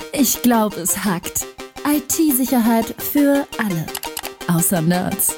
Ich glaube, es hackt. IT-Sicherheit für alle. Außer Nerds.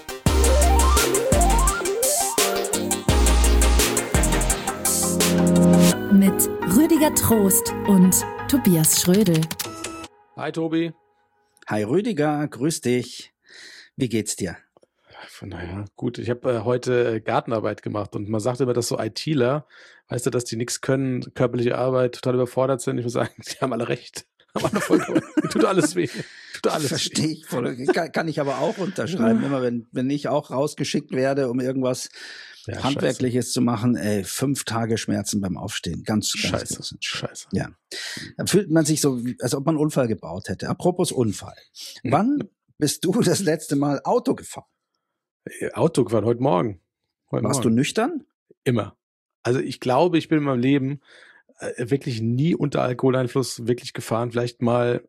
Mit Rüdiger Trost und Tobias Schrödel. Hi Tobi. Hi Rüdiger, grüß dich. Wie geht's dir? Naja, gut. Ich habe heute Gartenarbeit gemacht und man sagt immer, dass so ITler, weißt du, dass die nichts können, körperliche Arbeit, total überfordert sind. Ich muss sagen, die haben alle recht. Haben alle vollkommen. Tut alles weh. Verstehe ich voll. Kann ich aber auch unterschreiben. Immer wenn ich auch rausgeschickt werde, um irgendwas Handwerkliches zu machen, 5 Tage Schmerzen beim Aufstehen. Ganz Scheiße. Ja. Da fühlt man sich so, als ob man einen Unfall gebaut hätte. Apropos Unfall. Wann bist du das letzte Mal Auto gefahren? Auto gefahren, heute Morgen. Warst du nüchtern? Immer. Also ich glaube, ich bin in meinem Leben wirklich nie unter Alkoholeinfluss wirklich gefahren. Vielleicht mal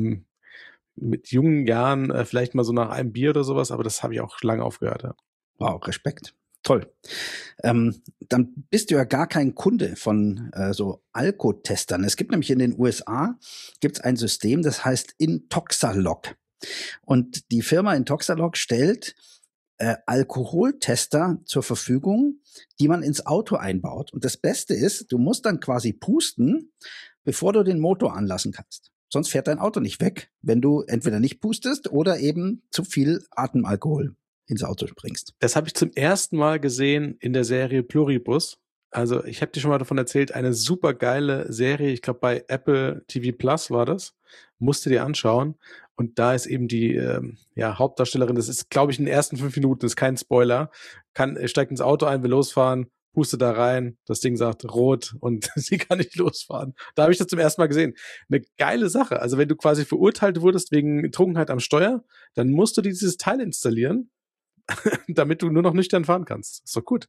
mit jungen Jahren, vielleicht mal so nach einem Bier oder sowas, aber das habe ich auch lange aufgehört. Ja. Wow, Respekt. Toll. Dann bist du ja gar kein Kunde von so Alkotestern. Es gibt nämlich in den USA gibt's ein System, das heißt Intoxalog. Und die Firma Intoxalog stellt Alkoholtester zur Verfügung, die man ins Auto einbaut. Und das Beste ist, du musst dann quasi pusten, bevor du den Motor anlassen kannst. Sonst fährt dein Auto nicht weg, wenn du entweder nicht pustest oder eben zu viel Atemalkohol ins Auto bringst. Das habe ich zum ersten Mal gesehen in der Serie Pluribus. Also ich habe dir schon mal davon erzählt, eine super geile Serie, ich glaube bei Apple TV Plus war das, musst du dir anschauen. Und da ist eben die Hauptdarstellerin, das ist, glaube ich, in den ersten 5 Minuten, das ist kein Spoiler, steigt ins Auto ein, will losfahren, pustet da rein, das Ding sagt rot und sie kann nicht losfahren. Da habe ich das zum ersten Mal gesehen. Eine geile Sache. Also wenn du quasi verurteilt wurdest wegen Trunkenheit am Steuer, dann musst du dieses Teil installieren, damit du nur noch nüchtern fahren kannst. Ist doch gut.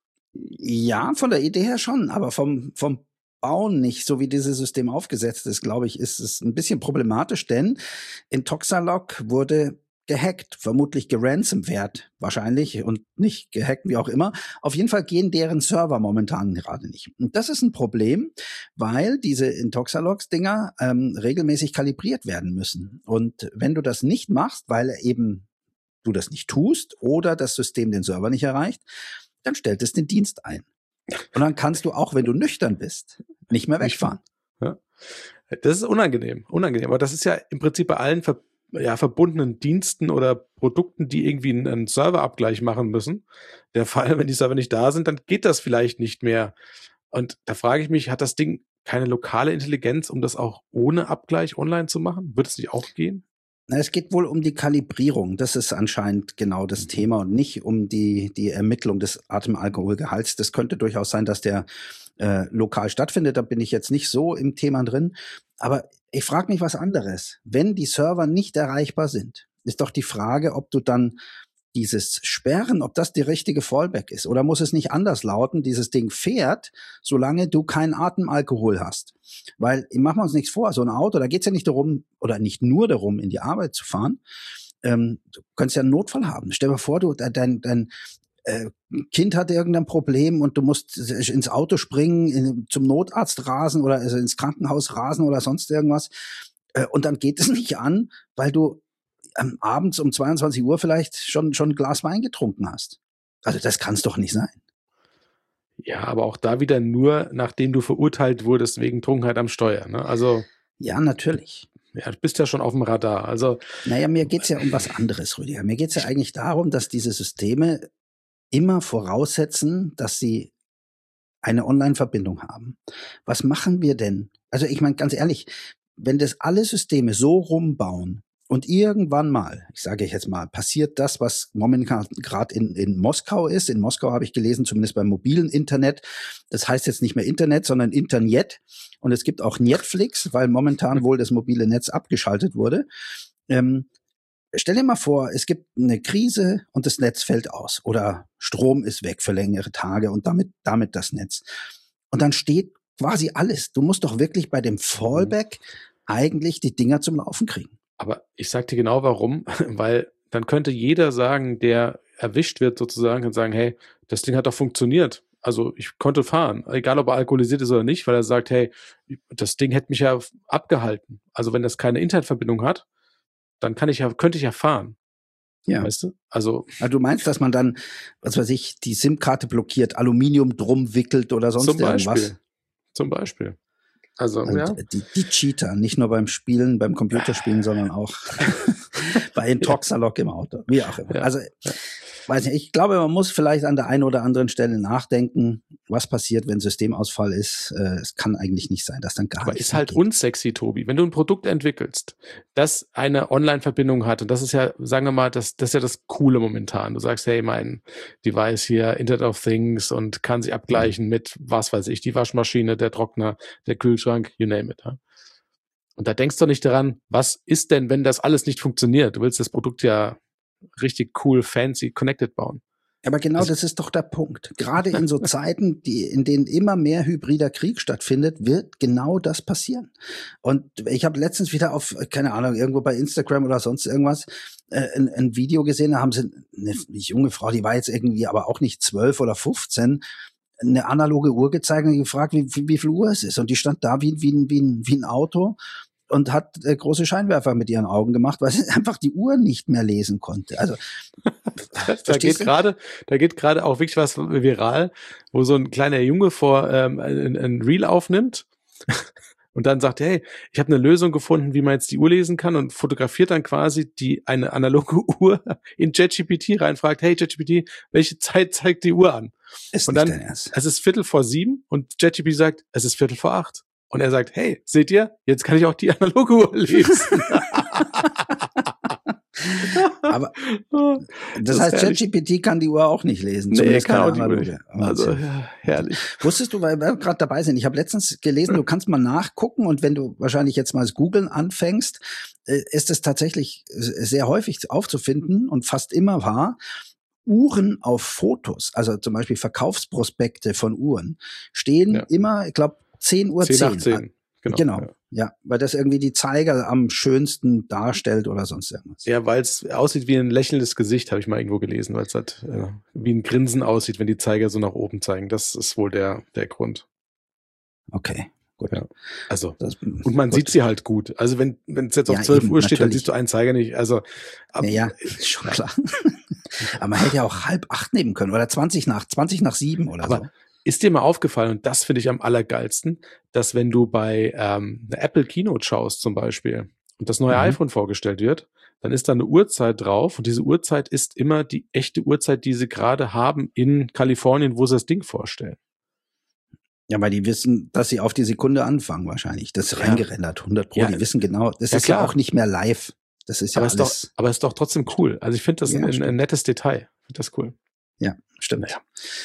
Ja, von der Idee her schon, aber vom Bauen nicht, so wie dieses System aufgesetzt ist, glaube ich, ist es ein bisschen problematisch, denn Intoxalog wurde gehackt, vermutlich geransomwared wahrscheinlich und nicht gehackt, wie auch immer. Auf jeden Fall gehen deren Server momentan gerade nicht. Und das ist ein Problem, weil diese Intoxalogs-Dinger regelmäßig kalibriert werden müssen. Und wenn du das nicht machst, weil eben du das nicht tust oder das System den Server nicht erreicht, dann stellt es den Dienst ein. Und dann kannst du auch, wenn du nüchtern bist, nicht mehr wegfahren. Ja. Das ist unangenehm. Aber das ist ja im Prinzip bei allen verbundenen Diensten oder Produkten, die irgendwie einen Serverabgleich machen müssen. Der Fall, wenn die Server nicht da sind, dann geht das vielleicht nicht mehr. Und da frage ich mich, hat das Ding keine lokale Intelligenz, um das auch ohne Abgleich online zu machen? Wird es nicht auch gehen? Na, es geht wohl um die Kalibrierung. Das ist anscheinend genau das Thema und nicht um die Ermittlung des Atemalkoholgehalts. Das könnte durchaus sein, dass der lokal stattfindet. Da bin ich jetzt nicht so im Thema drin. Aber ich frage mich was anderes. Wenn die Server nicht erreichbar sind, ist doch die Frage, ob du dann dieses Sperren, ob das die richtige Fallback ist. Oder muss es nicht anders lauten, dieses Ding fährt, solange du keinen Atemalkohol hast. Weil, machen wir uns nichts vor, so ein Auto, da geht's ja nicht darum, oder nicht nur darum, in die Arbeit zu fahren. Du könntest ja einen Notfall haben. Stell dir vor, dein Kind hat irgendein Problem und du musst ins Auto springen, zum Notarzt rasen oder also ins Krankenhaus rasen oder sonst irgendwas. Und dann geht es nicht an, weil du abends um 22 Uhr vielleicht schon ein Glas Wein getrunken hast. Also das kann es doch nicht sein. Ja, aber auch da wieder nur, nachdem du verurteilt wurdest wegen Trunkenheit am Steuer. Ne? Also ja, natürlich. Ja, du bist ja schon auf dem Radar. Also naja, mir geht's ja um was anderes, Rüdiger. Mir geht's ja eigentlich darum, dass diese Systeme immer voraussetzen, dass sie eine Online-Verbindung haben. Was machen wir denn? Also ich meine, ganz ehrlich, wenn das alle Systeme so rumbauen, und irgendwann mal, ich sage jetzt mal, passiert das, was momentan gerade in Moskau ist. In Moskau habe ich gelesen, zumindest beim mobilen Internet. Das heißt jetzt nicht mehr Internet, sondern Internet. Und es gibt auch Netflix, weil momentan wohl das mobile Netz abgeschaltet wurde. Stell dir mal vor, es gibt eine Krise und das Netz fällt aus. Oder Strom ist weg für längere Tage und damit das Netz. Und dann steht quasi alles. Du musst doch wirklich bei dem Fallback eigentlich die Dinger zum Laufen kriegen. Aber ich sag dir genau warum, weil dann könnte jeder sagen, der erwischt wird sozusagen, und sagen, hey, das Ding hat doch funktioniert. Also ich konnte fahren, egal ob er alkoholisiert ist oder nicht, weil er sagt, hey, das Ding hätte mich ja abgehalten. Also wenn das keine Internetverbindung hat, dann könnte ich ja fahren. Ja. Weißt du? Also du meinst, dass man dann, was weiß ich, die SIM-Karte blockiert, Aluminium drum wickelt oder sonst irgendwas? Zum Beispiel. Also, ja. Die Cheater, nicht nur beim Spielen, beim Computerspielen, sondern auch bei Intoxalog im Auto, wie auch immer. Ja. Also, weiß nicht, ich glaube, man muss vielleicht an der einen oder anderen Stelle nachdenken, was passiert, wenn Systemausfall ist. Es kann eigentlich nicht sein, dass dann gar nichts Aber ist halt unsexy, Tobi. Wenn du ein Produkt entwickelst, das eine Online-Verbindung hat, und das ist ja, sagen wir mal, das ist ja das Coole momentan. Du sagst, hey, mein Device hier, Internet of Things, und kann sich abgleichen mit, was weiß ich, die Waschmaschine, der Trockner, der Kühlschrank, you name it. Ja? Und da denkst du nicht daran, was ist denn, wenn das alles nicht funktioniert? Du willst das Produkt ja richtig cool, fancy, connected bauen. Aber genau das ist doch der Punkt. Gerade in so Zeiten, in denen immer mehr hybrider Krieg stattfindet, wird genau das passieren. Und ich habe letztens wieder auf, keine Ahnung, irgendwo bei Instagram oder sonst irgendwas ein Video gesehen, da haben sie eine junge Frau, die war jetzt irgendwie aber auch nicht 12 oder 15, eine analoge Uhr gezeigt und gefragt, wie viel Uhr es ist. Und die stand da wie ein Auto und hat große Scheinwerfer mit ihren Augen gemacht, weil sie einfach die Uhr nicht mehr lesen konnte. Also da geht gerade auch wirklich was viral, wo so ein kleiner Junge vor ein Reel aufnimmt und dann sagt, hey, ich habe eine Lösung gefunden, wie man jetzt die Uhr lesen kann, und fotografiert dann quasi eine analoge Uhr in ChatGPT rein, fragt, hey ChatGPT, welche Zeit zeigt die Uhr an? Und dann, es ist 6:45 und ChatGPT sagt, es ist 7:45. Und er sagt, hey, seht ihr, jetzt kann ich auch die analoge Uhr lesen. Aber das heißt, ChatGPT kann die Uhr auch nicht lesen. Nee, kann auch die Uhr. Also, ja, herrlich. Wusstest du, weil wir gerade dabei sind, ich habe letztens gelesen, du kannst mal nachgucken, und wenn du wahrscheinlich jetzt mal das Googlen anfängst, ist es tatsächlich sehr häufig aufzufinden und fast immer wahr. Uhren auf Fotos, also zum Beispiel Verkaufsprospekte von Uhren, stehen immer, ich glaube, 10:10. 10:10. Genau. Ja, weil das irgendwie die Zeiger am schönsten darstellt oder sonst irgendwas. Ja, weil es aussieht wie ein lächelndes Gesicht, habe ich mal irgendwo gelesen, weil es halt wie ein Grinsen aussieht, wenn die Zeiger so nach oben zeigen. Das ist wohl der Grund. Okay, gut. Ja. Also, und man sieht sie halt gut. Also wenn es jetzt auf 12 Uhr steht, dann siehst du einen Zeiger nicht. Also ja, schon klar. Aber man hätte ja auch 7:30 nehmen können oder 20 nach 7 oder so. Ist dir mal aufgefallen, und das finde ich am allergeilsten, dass wenn du bei einer Apple Keynote schaust zum Beispiel und das neue iPhone vorgestellt wird, dann ist da eine Uhrzeit drauf, und diese Uhrzeit ist immer die echte Uhrzeit, die sie gerade haben in Kalifornien, wo sie das Ding vorstellen. Ja, weil die wissen, dass sie auf die Sekunde anfangen wahrscheinlich. Das ist reingerendert, 100%. Ja. Die wissen genau, das ist ja auch nicht mehr live. Das ist ja alles. Aber ist doch trotzdem cool. Also ich finde das ein nettes Detail. Ich finde das cool. Ja, stimmt. Ja.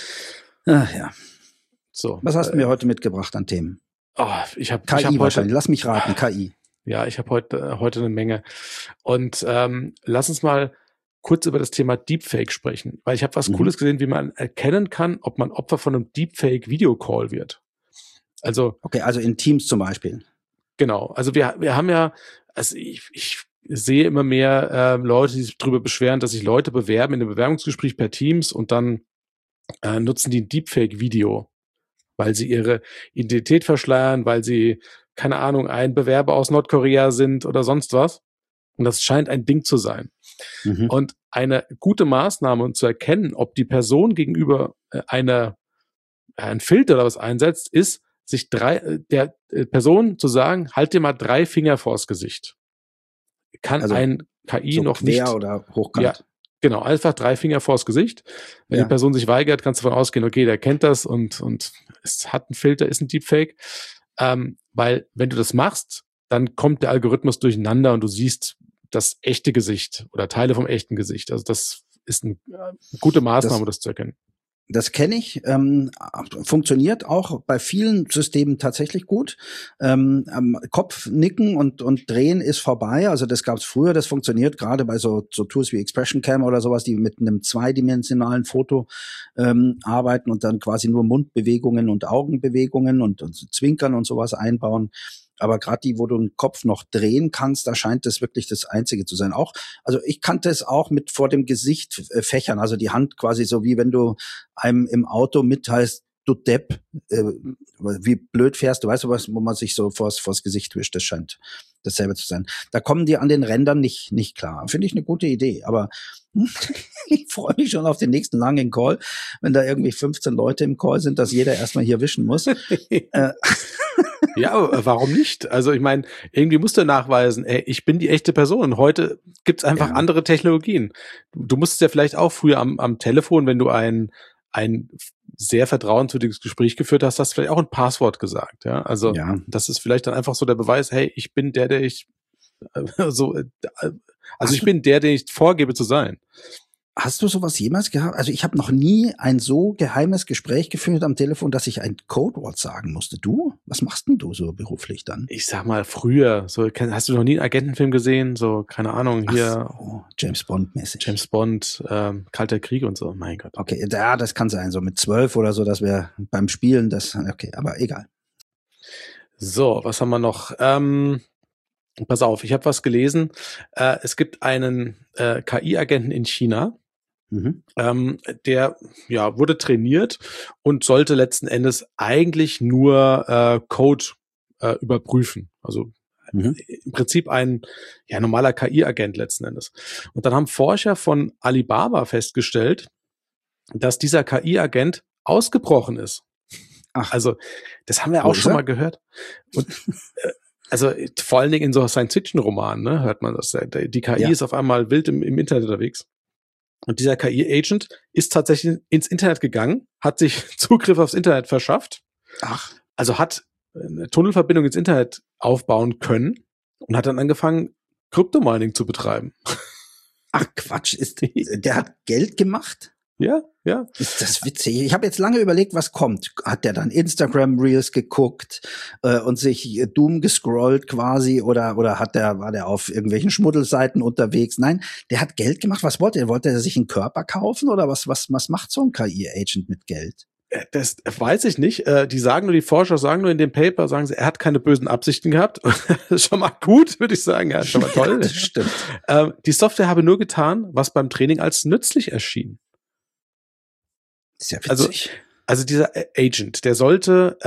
Ach ja. So. Was hast du mir heute mitgebracht an Themen? Ich hab KI wahrscheinlich. Heute, lass mich raten, KI. Ja, ich habe heute eine Menge. Und lass uns mal kurz über das Thema Deepfake sprechen, weil ich habe was Cooles gesehen, wie man erkennen kann, ob man Opfer von einem Deepfake-Videocall wird. Also okay, also in Teams zum Beispiel. Genau. Also wir haben ja, also ich sehe immer mehr Leute, die sich darüber beschweren, dass sich Leute bewerben in einem Bewerbungsgespräch per Teams und dann nutzen die ein Deepfake-Video, weil sie ihre Identität verschleiern, weil sie, keine Ahnung, ein Bewerber aus Nordkorea sind oder sonst was. Und das scheint ein Ding zu sein. Und eine gute Maßnahme, um zu erkennen, ob die Person gegenüber ein Filter oder was einsetzt, ist, sich der Person zu sagen, halt dir mal 3 Finger vors Gesicht. Kann also ein KI so noch nicht. Oder hochkant. Ja, genau, einfach 3 Finger vors Gesicht. Wenn die Person sich weigert, kannst du davon ausgehen, okay, der kennt das und es hat einen Filter, ist ein Deepfake. Weil wenn du das machst, dann kommt der Algorithmus durcheinander und du siehst das echte Gesicht oder Teile vom echten Gesicht. Also das ist eine gute Maßnahme, das zu erkennen. Das kenne ich, funktioniert auch bei vielen Systemen tatsächlich gut. Kopfnicken und Drehen ist vorbei. Also das gab es früher, das funktioniert gerade bei so Tools wie Expression Cam oder sowas, die mit einem zweidimensionalen Foto arbeiten und dann quasi nur Mundbewegungen und Augenbewegungen und Zwinkern und sowas einbauen. Aber gerade die, wo du den Kopf noch drehen kannst, da scheint das wirklich das Einzige zu sein. Auch, also ich kannte es auch mit vor dem Gesicht fächern, also die Hand quasi so wie wenn du einem im Auto mitteilst, du Depp, wie blöd fährst du, weißt du was, wo man sich so vors Gesicht wischt, das scheint dasselbe zu sein. Da kommen die an den Rändern nicht klar. Finde ich eine gute Idee, aber ich freue mich schon auf den nächsten langen Call, wenn da irgendwie 15 Leute im Call sind, dass jeder erstmal hier wischen muss. Ja, warum nicht? Also ich meine, irgendwie musst du nachweisen, ey, ich bin die echte Person. Heute gibt's einfach andere Technologien. Du musstest ja vielleicht auch früher am Telefon, wenn du ein sehr vertrauenswürdiges Gespräch geführt hast, hast vielleicht auch ein Passwort gesagt. Ja, also das ist vielleicht dann einfach so der Beweis, hey, ich bin der ich ich bin der ich vorgebe zu sein. Hast du sowas jemals gehabt? Also ich habe noch nie ein so geheimes Gespräch geführt am Telefon, dass ich ein Codewort sagen musste. Du? Was machst denn du so beruflich dann? Ich sag mal, früher, so hast du noch nie einen Agentenfilm gesehen? So, keine Ahnung, hier. So, James Bond-mäßig. James Bond, Kalter Krieg und so, mein Gott. Okay, ja, das kann sein, so mit 12 oder so, dass wir beim Spielen okay, aber egal. So, was haben wir noch? Pass auf, ich habe was gelesen. Es gibt einen KI-Agenten in China, der wurde trainiert und sollte letzten Endes eigentlich nur Code überprüfen. Also im Prinzip ein normaler KI-Agent letzten Endes. Und dann haben Forscher von Alibaba festgestellt, dass dieser KI-Agent ausgebrochen ist. Ach. Also das haben wir auch schon mal gehört. Und also vor allen Dingen in so Science-Fiction-Romanen, ne, hört man das. Die KI ist auf einmal wild im Internet unterwegs. Und dieser KI-Agent ist tatsächlich ins Internet gegangen, hat sich Zugriff aufs Internet verschafft. Ach. Also hat eine Tunnelverbindung ins Internet aufbauen können und hat dann angefangen, Kryptomining zu betreiben. Ach Quatsch, der hat Geld gemacht? Ja. Ist das witzig? Ich habe jetzt lange überlegt, was kommt. Hat der dann Instagram Reels geguckt und sich Doom gescrollt quasi oder war der auf irgendwelchen Schmuddelseiten unterwegs? Nein, der hat Geld gemacht. Was wollte er? Wollte er sich einen Körper kaufen oder was macht so ein KI-Agent mit Geld? Das weiß ich nicht. Die Forscher sagen nur in dem Paper, sagen sie, er hat keine bösen Absichten gehabt. Das ist schon mal gut, würde ich sagen. Ja, schon mal toll. Ja, das stimmt. Die Software habe nur getan, was beim Training als nützlich erschien. Sehr witzig. Also dieser Agent, der sollte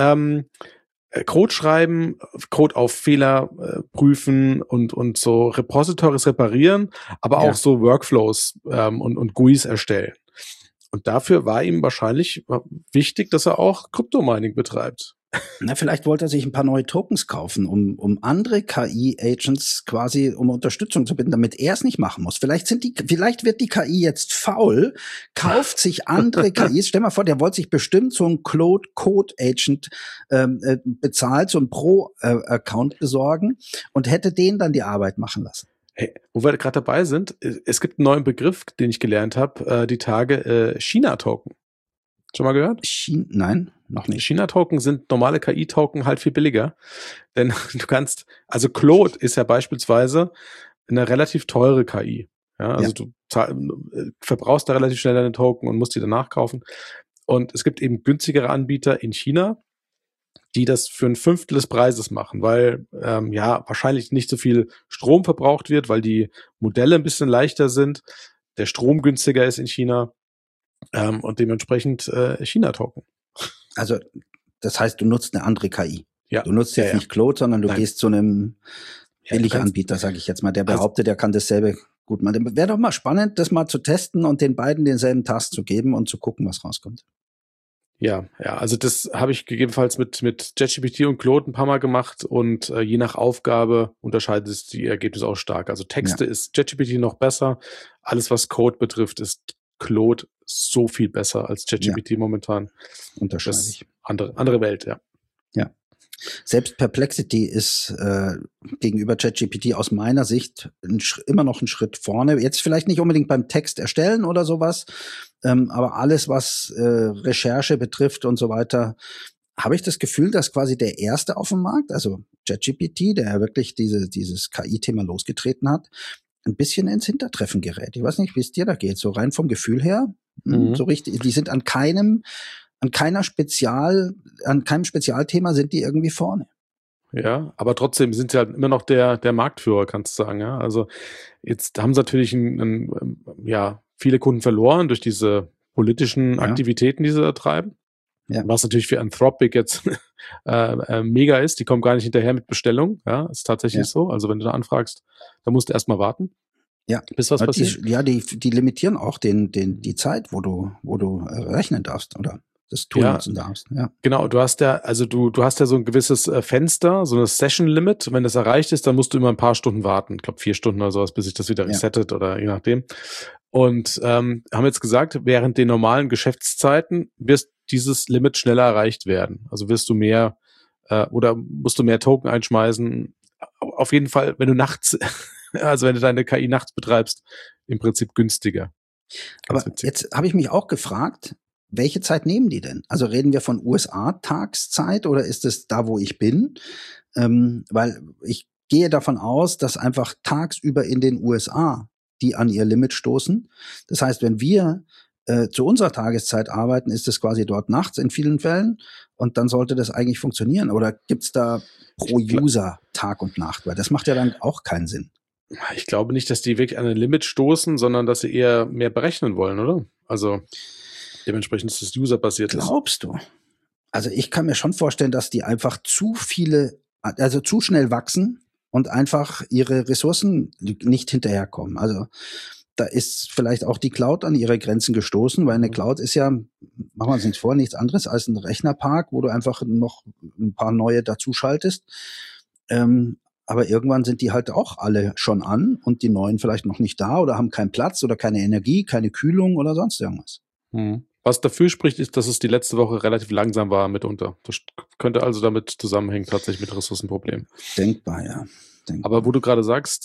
Code schreiben, Code auf Fehler prüfen und so Repositories reparieren, aber auch so Workflows und GUIs erstellen. Und dafür war ihm wahrscheinlich wichtig, dass er auch Kryptomining betreibt. Na, vielleicht wollte er sich ein paar neue Tokens kaufen, um andere KI-Agents quasi um Unterstützung zu bitten, damit er es nicht machen muss. Vielleicht wird die KI jetzt faul, kauft sich andere KIs. Stell mal vor, der wollte sich bestimmt so einen Code-Agent bezahlt, so einen Pro-Account besorgen und hätte den dann die Arbeit machen lassen. Hey, wo wir gerade dabei sind, es gibt einen neuen Begriff, den ich gelernt habe, die Tage, China-Token. Schon mal gehört? Nein, noch nicht. China-Token sind normale KI-Token halt viel billiger. Denn du kannst, also Claude ist ja beispielsweise eine relativ teure KI. Ja, also du verbrauchst da relativ schnell deine Token und musst die danach kaufen. Und es gibt eben günstigere Anbieter in China, die das für ein Fünftel des Preises machen, weil wahrscheinlich nicht so viel Strom verbraucht wird, weil die Modelle ein bisschen leichter sind, der Strom günstiger ist in China und dementsprechend China-Token. Also das heißt, du nutzt eine andere KI. Ja. Du nutzt jetzt nicht Claude, sondern du gehst zu einem Billiganbieter, sage ich jetzt mal, der behauptet, der kann dasselbe gut machen. Wäre doch mal spannend, das mal zu testen und den beiden denselben Task zu geben und zu gucken, was rauskommt. Ja, also das habe ich gegebenenfalls mit ChatGPT und Claude ein paar Mal gemacht und je nach Aufgabe unterscheidet es die Ergebnisse auch stark. Also Texte ist ChatGPT noch besser. Alles, was Code betrifft, ist Claude so viel besser als ChatGPT momentan. Unterschiedlich. Andere Welt, ja. Ja. Selbst Perplexity ist gegenüber ChatGPT aus meiner Sicht immer noch einen Schritt vorne. Jetzt vielleicht nicht unbedingt beim Text erstellen oder sowas, aber alles, was Recherche betrifft und so weiter, habe ich das Gefühl, dass quasi der Erste auf dem Markt, also ChatGPT, der ja wirklich dieses KI-Thema losgetreten hat, ein bisschen ins Hintertreffen gerät. Ich weiß nicht, wie es dir da geht, so rein vom Gefühl her. So richtig, die sind an keinem Spezialthema sind die irgendwie vorne. Ja, aber trotzdem sind sie halt immer noch der Marktführer, kannst du sagen, ja. Also jetzt haben sie natürlich viele Kunden verloren durch diese politischen Aktivitäten, die sie da treiben. Ja. Was natürlich für Anthropic jetzt mega ist. Die kommen gar nicht hinterher mit Bestellung. Ja, ist tatsächlich so. Also wenn du da anfragst, dann musst du erstmal warten. Ja, bis was passiert. Die limitieren auch die Zeit, wo du rechnen darfst oder das Tool nutzen darfst. Ja. Genau, du hast ja so ein gewisses Fenster, so eine Session-Limit. Wenn das erreicht ist, dann musst du immer ein paar Stunden warten. Ich glaube 4 Stunden oder sowas, bis sich das wieder resettet oder je nachdem. Und haben jetzt gesagt, während den normalen Geschäftszeiten wirst dieses Limit schneller erreicht werden. Also wirst du mehr oder musst du mehr Token einschmeißen. Auf jeden Fall, wenn du nachts, also wenn du deine KI nachts betreibst, im Prinzip günstiger. Aber jetzt habe ich mich auch gefragt, welche Zeit nehmen die denn? Also reden wir von USA-Tagszeit oder ist es da, wo ich bin? Weil ich gehe davon aus, dass einfach tagsüber in den USA die an ihr Limit stoßen. Das heißt, wenn wir zu unserer Tageszeit arbeiten, ist es quasi dort nachts in vielen Fällen und dann sollte das eigentlich funktionieren. Oder gibt's da pro User Tag und Nacht? Weil das macht ja dann auch keinen Sinn. Ich glaube nicht, dass die wirklich an ein Limit stoßen, sondern dass sie eher mehr berechnen wollen, oder? Also dementsprechend ist das userbasiert. Glaubst du? Also ich kann mir schon vorstellen, dass die einfach zu schnell wachsen und einfach ihre Ressourcen nicht hinterherkommen. Also da ist vielleicht auch die Cloud an ihre Grenzen gestoßen, weil eine Cloud ist ja, machen wir uns nicht vor, nichts anderes als ein Rechnerpark, wo du einfach noch ein paar neue dazuschaltest. Aber irgendwann sind die halt auch alle schon an und die neuen vielleicht noch nicht da oder haben keinen Platz oder keine Energie, keine Kühlung oder sonst irgendwas. Was dafür spricht, ist, dass es die letzte Woche relativ langsam war mitunter. Das könnte also damit zusammenhängen, tatsächlich mit Ressourcenproblemen. Denkbar, ja. Aber wo du gerade sagst,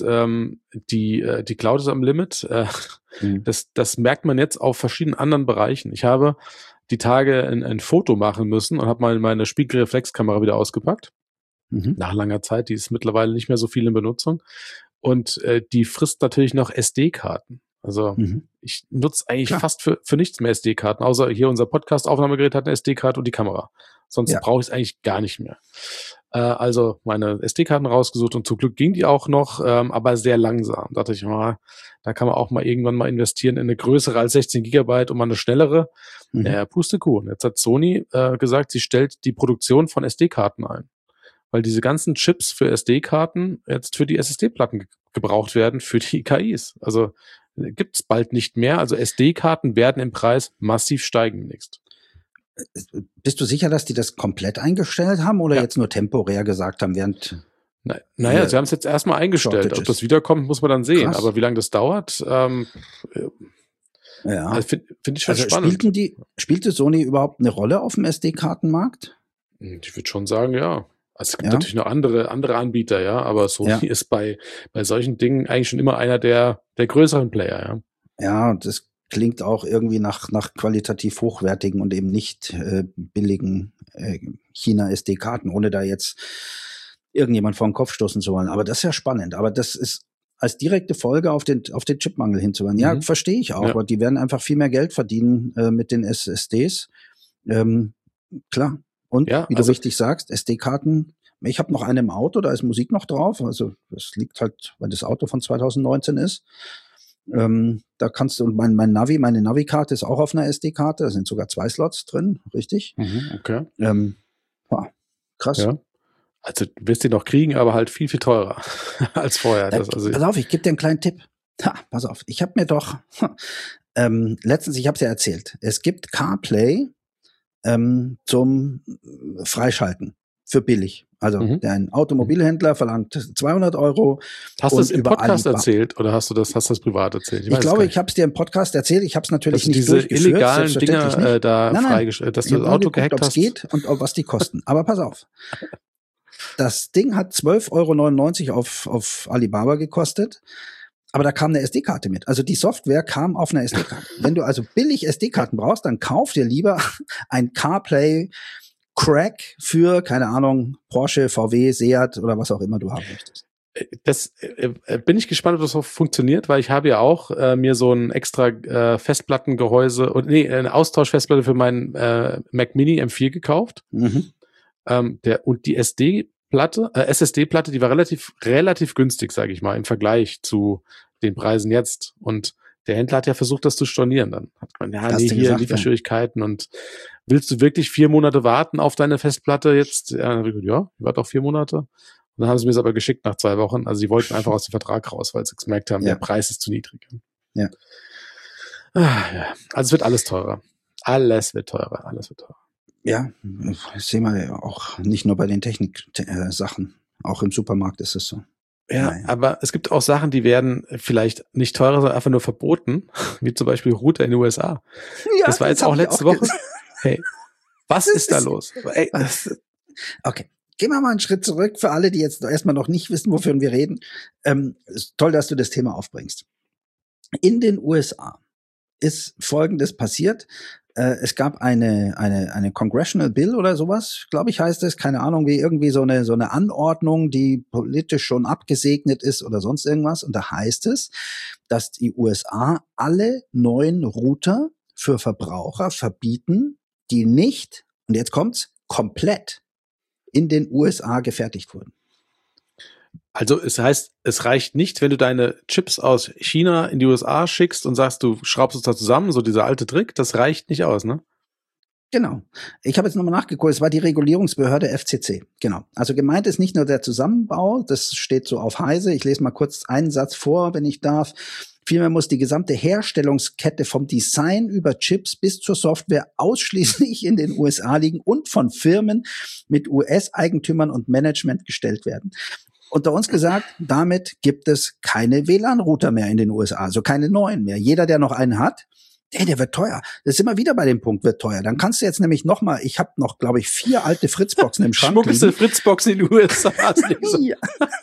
die Cloud ist am Limit, das merkt man jetzt auf verschiedenen anderen Bereichen. Ich habe die Tage ein Foto machen müssen und habe mal meine Spiegelreflexkamera wieder ausgepackt. Nach langer Zeit, die ist mittlerweile nicht mehr so viel in Benutzung. Und die frisst natürlich noch SD-Karten. Also ich nutze eigentlich fast für nichts mehr SD-Karten, außer hier unser Podcast-Aufnahmegerät hat eine SD-Karte und die Kamera. Sonst brauche ich es eigentlich gar nicht mehr. Also meine SD-Karten rausgesucht und zum Glück ging die auch noch, aber sehr langsam. Da dachte ich, da kann man auch mal irgendwann mal investieren in eine größere als 16 Gigabyte und mal eine schnellere. Pustekuchen. Jetzt hat Sony gesagt, sie stellt die Produktion von SD-Karten ein. Weil diese ganzen Chips für SD-Karten jetzt für die SSD-Platten gebraucht werden, für die KIs. Also gibt es bald nicht mehr. Also SD-Karten werden im Preis massiv steigen demnächst. Bist du sicher, dass die das komplett eingestellt haben oder jetzt nur temporär gesagt haben, während... Naja, sie haben es jetzt erstmal eingestellt. Shortages. Ob das wiederkommt, muss man dann sehen. Krass. Aber wie lange das dauert, also finde ich schon spannend. Spielte Sony überhaupt eine Rolle auf dem SD-Kartenmarkt? Ich würde schon sagen, ja. Also es gibt natürlich noch andere Anbieter, ja, aber Sony ist bei solchen Dingen eigentlich schon immer einer der größeren Player, ja. Ja, das klingt auch irgendwie nach qualitativ hochwertigen und eben nicht billigen China-SD-Karten, ohne da jetzt irgendjemand vor den Kopf stoßen zu wollen. Aber das ist ja spannend. Aber das ist als direkte Folge auf den Chipmangel hinzuweisen. Ja, verstehe ich auch. Aber die werden einfach viel mehr Geld verdienen mit den SSDs. Klar. Und wie du richtig sagst, SD-Karten, ich habe noch eine im Auto, da ist Musik noch drauf. Also das liegt halt, weil das Auto von 2019 ist. Da kannst du, und meine Navi-Karte ist auch auf einer SD-Karte, da sind sogar 2 Slots drin, richtig? Okay. Krass. Ja. Also du wirst die noch kriegen, aber halt viel, viel teurer als vorher. Pass auf, ich gebe dir einen kleinen Tipp. Pass auf, ich habe mir doch letztens, ich habe es ja erzählt, es gibt CarPlay zum Freischalten für billig. Also ein Automobilhändler verlangt 200 €. Hast du das im Podcast erzählt oder hast du das privat erzählt? Ich glaube, ich habe es dir im Podcast erzählt. Ich habe es natürlich nicht diese illegalen Dinger da freigeschaltet, dass du das Auto gehackt hast. Geht und was die kosten. Aber pass auf. Das Ding hat 12,99 € auf Alibaba gekostet. Aber da kam eine SD-Karte mit. Also die Software kam auf einer SD-Karte. Wenn du also billig SD-Karten brauchst, dann kauf dir lieber ein CarPlay Crack für, keine Ahnung, Porsche, VW, Seat oder was auch immer du haben möchtest. Das bin ich gespannt, ob das auch funktioniert, weil ich habe ja auch mir so ein extra Festplattengehäuse eine Austauschfestplatte für meinen Mac Mini M4 gekauft. Und die SSD-Platte, die war relativ günstig, sage ich mal, im Vergleich zu den Preisen jetzt. Und Der Händler hat ja versucht, das zu stornieren dann. Hat man, Hast nee, du hier gesagt, Lieferschwierigkeiten und willst du wirklich 4 Monate warten auf deine Festplatte jetzt? Ja, dann hab ich gesagt, ja, ich warte auch 4 Monate. Und dann haben sie mir es aber geschickt nach 2 Wochen. Also sie wollten einfach aus dem Vertrag raus, weil sie gemerkt haben, der Preis ist zu niedrig. Ja. Ja. Also es wird alles teurer. Alles wird teurer. Ja, das sehen wir ja auch nicht nur bei den Technik-Sachen. Auch im Supermarkt ist es so. Ja, Nein. aber es gibt auch Sachen, die werden vielleicht nicht teurer, sondern einfach nur verboten, wie zum Beispiel Router in den USA. Ja, das war jetzt auch letzte Woche. Hey, was ist da los? Ey, okay, gehen wir mal einen Schritt zurück für alle, die jetzt erstmal noch nicht wissen, wofür wir reden. Ist toll, dass du das Thema aufbringst. In den USA ist Folgendes passiert. Es gab eine Congressional Bill oder sowas, glaube ich, heißt es, keine Ahnung, wie irgendwie so eine Anordnung, die politisch schon abgesegnet ist oder sonst irgendwas. Und da heißt es, dass die USA alle neuen Router für Verbraucher verbieten, die nicht, und jetzt kommt's, komplett in den USA gefertigt wurden. Also es heißt, es reicht nicht, wenn du deine Chips aus China in die USA schickst und sagst, du schraubst es da zusammen, so dieser alte Trick, das reicht nicht aus, ne? Genau. Ich habe jetzt nochmal nachgeguckt, es war die Regulierungsbehörde FCC. Genau. Also gemeint ist nicht nur der Zusammenbau, das steht so auf Heise. Ich lese mal kurz einen Satz vor, wenn ich darf. Vielmehr muss die gesamte Herstellungskette vom Design über Chips bis zur Software ausschließlich in den USA liegen und von Firmen mit US-Eigentümern und Management gestellt werden. Unter uns gesagt, damit gibt es keine WLAN-Router mehr in den USA, also keine neuen mehr. Jeder, der noch einen hat, der wird teuer. Das ist immer wieder bei dem Punkt, wird teuer. Dann kannst du jetzt nämlich nochmal, ich habe noch, glaube ich, 4 alte Fritzboxen im Schrank. Schmuggelste Fritzboxen in den USA. Ja.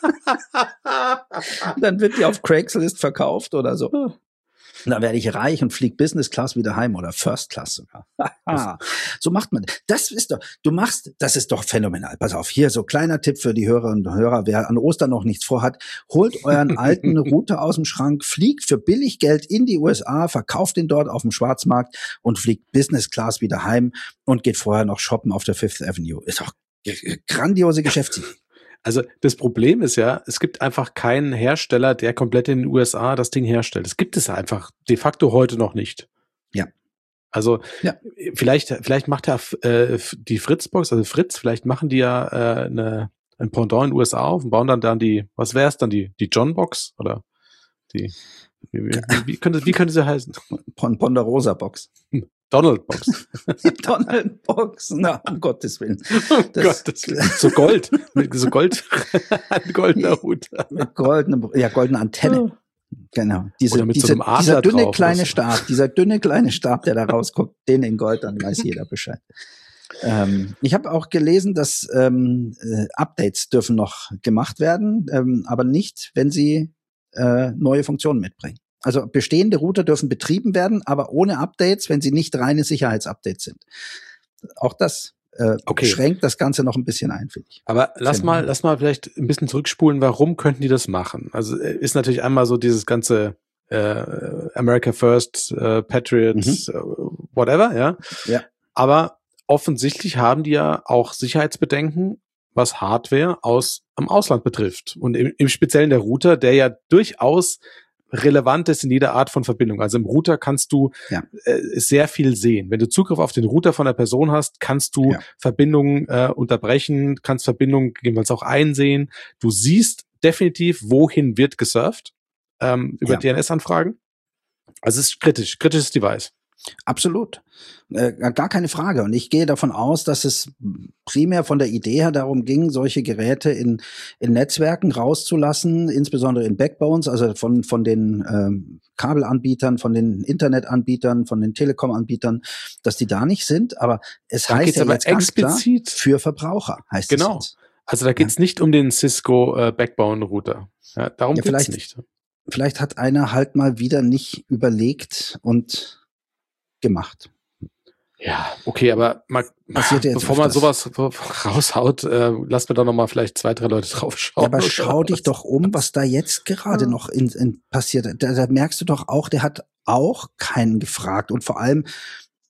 Dann wird die auf Craigslist verkauft oder so. Und dann werde ich reich und fliege Business Class wieder heim oder First Class sogar. So macht man. Das ist doch phänomenal. Pass auf, hier so kleiner Tipp für die Hörerinnen und Hörer, wer an Ostern noch nichts vorhat, holt euren alten Router aus dem Schrank, fliegt für billig Geld in die USA, verkauft den dort auf dem Schwarzmarkt und fliegt Business Class wieder heim und geht vorher noch shoppen auf der Fifth Avenue. Ist doch grandiose Geschäftsidee. Also das Problem ist ja, es gibt einfach keinen Hersteller, der komplett in den USA das Ding herstellt. Das gibt es einfach de facto heute noch nicht. Ja. Also vielleicht macht ja die Fritzbox, also Fritz, vielleicht machen die ja ein Pendant in den USA auf und bauen dann die, was wäre es dann, die John-Box oder die, wie könnte sie heißen? Ponderosa-Box. Donald-Box. Donald-Box, na, um Gottes Willen. Gottes Willen. So Gold, ein goldener Router. Mit goldene Antenne. Genau. Oder mit so einem Adler dieser dünne drauf, kleine Stab, der da rausguckt, den in Gold, dann weiß jeder Bescheid. Ich habe auch gelesen, dass Updates dürfen noch gemacht werden, aber nicht, wenn sie neue Funktionen mitbringen. Also bestehende Router dürfen betrieben werden, aber ohne Updates, wenn sie nicht reine Sicherheitsupdates sind. Auch das schränkt das Ganze noch ein bisschen ein, finde ich. Aber lass mal vielleicht ein bisschen zurückspulen, warum könnten die das machen? Also ist natürlich einmal so dieses ganze America First, Patriots, whatever, ja. Aber offensichtlich haben die ja auch Sicherheitsbedenken, was Hardware am Ausland betrifft. Und im Speziellen der Router, der ja durchaus relevant ist in jeder Art von Verbindung. Also im Router kannst du sehr viel sehen. Wenn du Zugriff auf den Router von der Person hast, kannst du Verbindungen unterbrechen, kannst Verbindungen gegebenenfalls auch einsehen. Du siehst definitiv, wohin wird gesurft über DNS-Anfragen. Also es ist kritisches Device. Absolut. Gar keine Frage. Und ich gehe davon aus, dass es primär von der Idee her darum ging, solche Geräte in Netzwerken rauszulassen, insbesondere in Backbones, also von den Kabelanbietern, von den Internetanbietern, von den Telekom-Anbietern, dass die da nicht sind. Aber es da heißt ja aber jetzt ganz klar, explizit für Verbraucher heißt genau. es jetzt. Also da geht es nicht um den Cisco Backbone-Router. Ja, darum geht es nicht. Vielleicht hat einer halt mal wieder nicht überlegt und gemacht. Ja, okay, aber bevor man sowas raushaut, lass mir doch noch mal vielleicht 2, 3 Leute drauf schauen. Ja, aber schau dich doch um, was da jetzt gerade noch passiert. Da merkst du doch auch, der hat auch keinen gefragt. Und vor allem,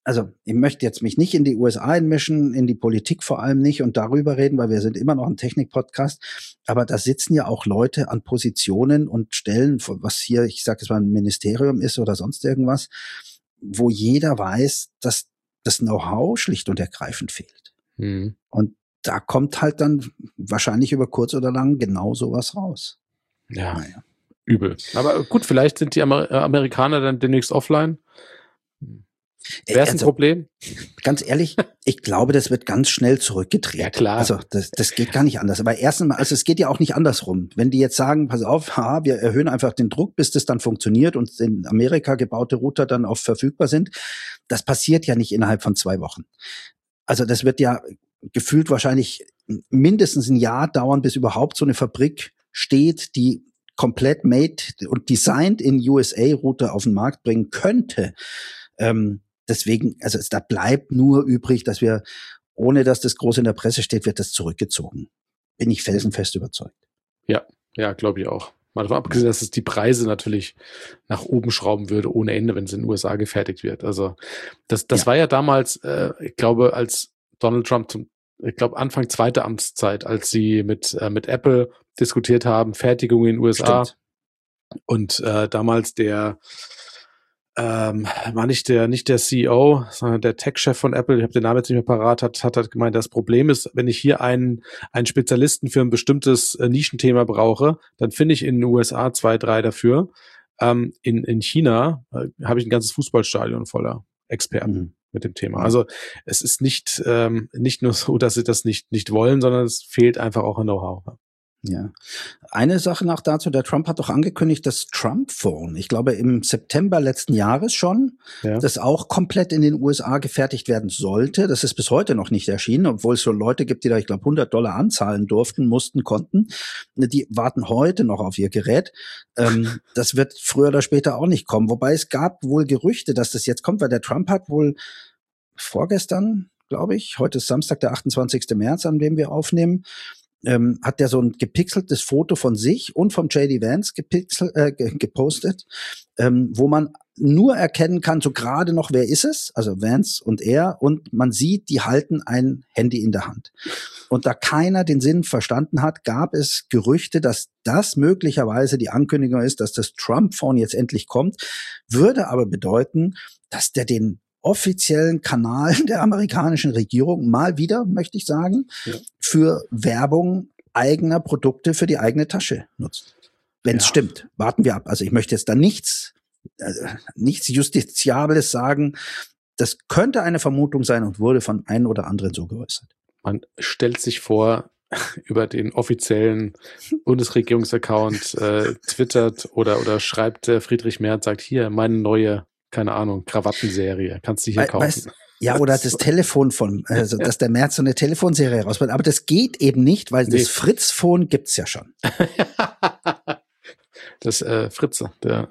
also ich möchte jetzt mich nicht in die USA einmischen, in die Politik vor allem nicht und darüber reden, weil wir sind immer noch ein Technik-Podcast, aber da sitzen ja auch Leute an Positionen und Stellen, was hier, ich sage jetzt mal, ein Ministerium ist oder sonst irgendwas, wo jeder weiß, dass das Know-how schlicht und ergreifend fehlt. Und da kommt halt dann wahrscheinlich über kurz oder lang genau sowas raus. Ja, naja. Übel. Aber gut, vielleicht sind die Amerikaner dann demnächst offline. Wäre es ein Problem? Ganz ehrlich, ich glaube, das wird ganz schnell zurückgedreht. Ja, klar. Also das geht gar nicht anders. Aber erstens mal, also es geht ja auch nicht andersrum. Wenn die jetzt sagen, pass auf, wir erhöhen einfach den Druck, bis das dann funktioniert und in Amerika gebaute Router dann auch verfügbar sind, das passiert ja nicht innerhalb von 2 Wochen. Also das wird ja gefühlt wahrscheinlich mindestens ein Jahr dauern, bis überhaupt so eine Fabrik steht, die komplett made und designed in USA Router auf den Markt bringen könnte. Deswegen, also da bleibt nur übrig, dass wir, ohne dass das groß in der Presse steht, wird das zurückgezogen. Bin ich felsenfest überzeugt. Ja, glaube ich auch. Mal davon abgesehen, dass es die Preise natürlich nach oben schrauben würde, ohne Ende, wenn es in den USA gefertigt wird. Also das war ja damals, ich glaube, als Donald Trump Anfang zweite Amtszeit, als sie mit Apple diskutiert haben, Fertigung in den USA. Stimmt. Und damals war nicht der CEO, sondern der Tech-Chef von Apple, ich habe den Namen jetzt nicht mehr parat, hat halt gemeint, das Problem ist, wenn ich hier einen Spezialisten für ein bestimmtes Nischenthema brauche, dann finde ich in den USA 2, 3 dafür. In China habe ich ein ganzes Fußballstadion voller Experten mit dem Thema. Also es ist nicht nur so, dass sie das nicht wollen, sondern es fehlt einfach auch an Know-how. Ja. Eine Sache noch dazu, der Trump hat doch angekündigt, das Trump-Phone, ich glaube im September letzten Jahres schon, das auch komplett in den USA gefertigt werden sollte. Das ist bis heute noch nicht erschienen, obwohl es so Leute gibt, die da, ich glaube, $100 anzahlen durften, konnten. Die warten heute noch auf ihr Gerät. Das wird früher oder später auch nicht kommen. Wobei es gab wohl Gerüchte, dass das jetzt kommt, weil der Trump hat wohl vorgestern, glaube ich, heute ist Samstag, der 28. März, an dem wir aufnehmen, hat der so ein gepixeltes Foto von sich und vom J.D. Vance gepostet, wo man nur erkennen kann, so gerade noch, wer ist es, also Vance und er, und man sieht, die halten ein Handy in der Hand. Und da keiner den Sinn verstanden hat, gab es Gerüchte, dass das möglicherweise die Ankündigung ist, dass das Trump-Phone jetzt endlich kommt, würde aber bedeuten, dass der den offiziellen Kanal der amerikanischen Regierung mal wieder, möchte ich sagen, für Werbung eigener Produkte für die eigene Tasche nutzt. Wenn es stimmt, warten wir ab. Also ich möchte jetzt da nichts Justiziables sagen. Das könnte eine Vermutung sein und wurde von einem oder anderen so geäußert. Man stellt sich vor, über den offiziellen Bundesregierungsaccount twittert oder schreibt Friedrich Merz, sagt, hier, meine neue, keine Ahnung, Krawattenserie, kannst du hier kaufen. Ja, oder das Telefon also dass der Merz so eine Telefonserie rausbringt. Aber das geht eben nicht, weil das Fritz-Phone gibt's ja schon. Das Fritze, der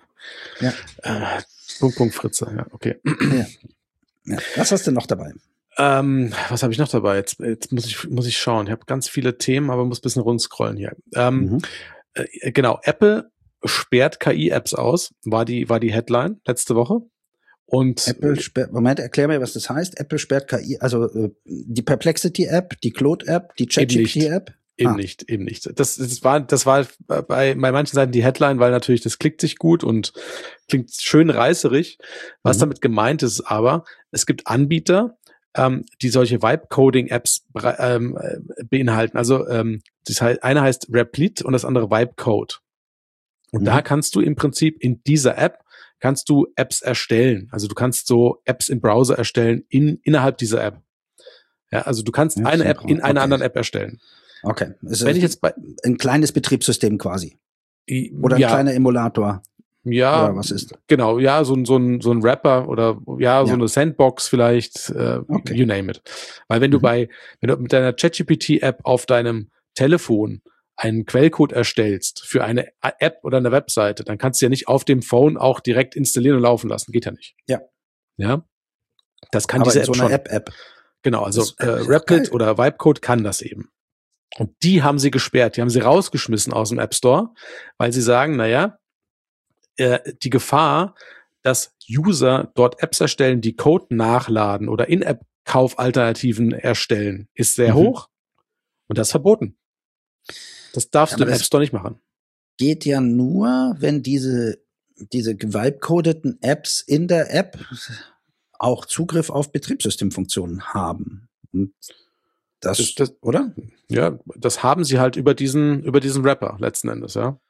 Punkt Fritze, ja, okay. Ja. Was hast du noch dabei? Was habe ich noch dabei? Jetzt muss ich schauen. Ich habe ganz viele Themen, aber muss ein bisschen rundscrollen hier. Genau, Apple sperrt KI-Apps aus, war die Headline letzte Woche. Und Moment, erklär mir, was das heißt. Apple sperrt KI, also die Perplexity-App, die Claude-App, die ChatGPT-App? Eben nicht. Das war bei manchen Seiten die Headline, weil natürlich das klickt sich gut und klingt schön reißerig. Was damit gemeint ist aber, es gibt Anbieter, die solche Vibe-Coding-Apps beinhalten. Also das heißt, eine heißt Replit und das andere Vibe-Code. Und da kannst du im Prinzip in dieser App kannst du Apps erstellen. Also du kannst so Apps im Browser erstellen innerhalb dieser App. Ja, also du kannst eine App in einer anderen App erstellen. Okay. Wenn ich jetzt ein kleines Betriebssystem quasi. Oder ein kleiner Emulator. Ja, oder was ist das? Genau, ja, so ein Wrapper oder so eine Sandbox vielleicht, you name it. Weil wenn du mit deiner ChatGPT-App auf deinem Telefon einen Quellcode erstellst für eine App oder eine Webseite, dann kannst du ja nicht auf dem Phone auch direkt installieren und laufen lassen. Geht ja nicht. Ja. Das kann diese App so schon. App. Genau, also Replit oder Vibecode kann das eben. Und die haben sie gesperrt, die haben sie rausgeschmissen aus dem App Store, weil sie sagen, die Gefahr, dass User dort Apps erstellen, die Code nachladen oder In-App-Kaufalternativen erstellen, ist sehr hoch und das ist verboten. Das darfst du im App Store nicht machen. Geht ja nur, wenn diese gewibecodeten Apps in der App auch Zugriff auf Betriebssystemfunktionen haben. Und das, oder? Ja, das haben sie halt über diesen Wrapper letzten Endes, ja.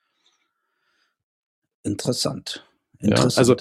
Interessant. Ja, also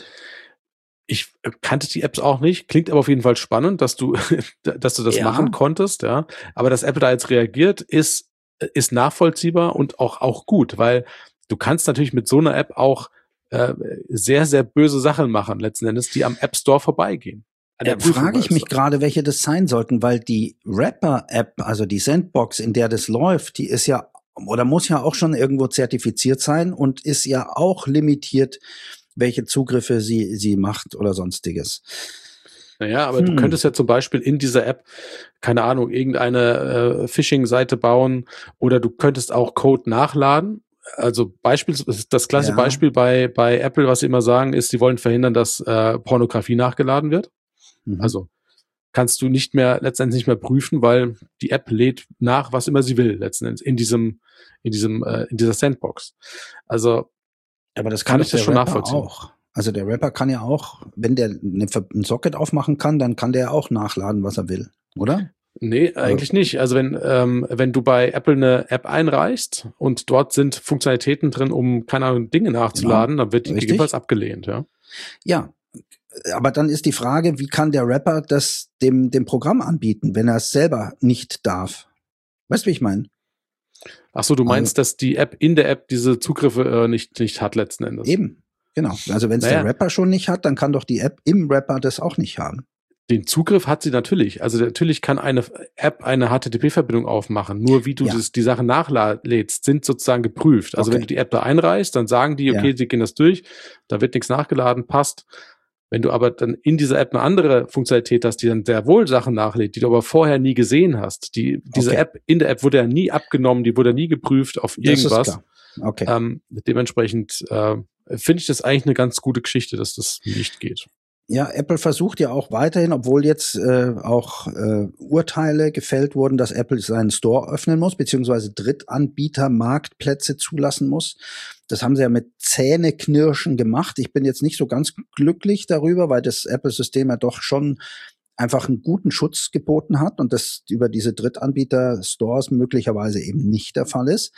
ich kannte die Apps auch nicht, klingt aber auf jeden Fall spannend, dass du das machen konntest, ja. Aber dass Apple da jetzt reagiert, ist nachvollziehbar und auch gut, weil du kannst natürlich mit so einer App auch sehr, sehr böse Sachen machen, letzten Endes, die am App Store vorbeigehen. Frage ich mich gerade, welche das sein sollten, weil die Wrapper-App, also die Sandbox, in der das läuft, die ist ja oder muss ja auch schon irgendwo zertifiziert sein und ist ja auch limitiert, welche Zugriffe sie macht oder sonstiges. Naja, aber du könntest ja zum Beispiel in dieser App, keine Ahnung, irgendeine Phishing-Seite bauen oder du könntest auch Code nachladen. Also das klassische Beispiel bei Apple, was sie immer sagen, ist, sie wollen verhindern, dass Pornografie nachgeladen wird. Also kannst du letztendlich nicht mehr prüfen, weil die App lädt nach, was immer sie will, letzten Endes, in dieser Sandbox. Also, aber das kann ich das schon nachvollziehen. Auch. Also der Rapper kann ja auch, wenn der ein Socket aufmachen kann, dann kann der auch nachladen, was er will, oder? Nee, eigentlich nicht. Also wenn du bei Apple eine App einreichst und dort sind Funktionalitäten drin, um, keine Ahnung, Dinge nachzuladen, dann wird die gegebenenfalls abgelehnt, ja. Ja, aber dann ist die Frage, wie kann der Rapper das dem Programm anbieten, wenn er es selber nicht darf? Weißt du, wie ich meine? Ach so, du meinst, dass die App in der App diese Zugriffe nicht hat letzten Endes? Eben, genau. Also wenn es der Rapper schon nicht hat, dann kann doch die App im Rapper das auch nicht haben. Den Zugriff hat sie natürlich. Also natürlich kann eine App eine HTTP-Verbindung aufmachen. Nur wie du die Sachen nachlädst, sind sozusagen geprüft. Also wenn du die App da einreichst, dann sagen die, okay, sie gehen das durch, da wird nichts nachgeladen, passt. Wenn du aber dann in dieser App eine andere Funktionalität hast, die dann sehr wohl Sachen nachlädt, die du aber vorher nie gesehen hast, diese App, in der App wurde ja nie abgenommen, die wurde nie geprüft auf irgendwas. Das ist klar. Okay. Dementsprechend finde ich das eigentlich eine ganz gute Geschichte, dass das nicht geht. Ja, Apple versucht ja auch weiterhin, obwohl jetzt auch Urteile gefällt wurden, dass Apple seinen Store öffnen muss, beziehungsweise Drittanbieter Marktplätze zulassen muss. Das haben sie ja mit Zähneknirschen gemacht. Ich bin jetzt nicht so ganz glücklich darüber, weil das Apple-System ja doch schon einfach einen guten Schutz geboten hat und das über diese Drittanbieter-Stores möglicherweise eben nicht der Fall ist.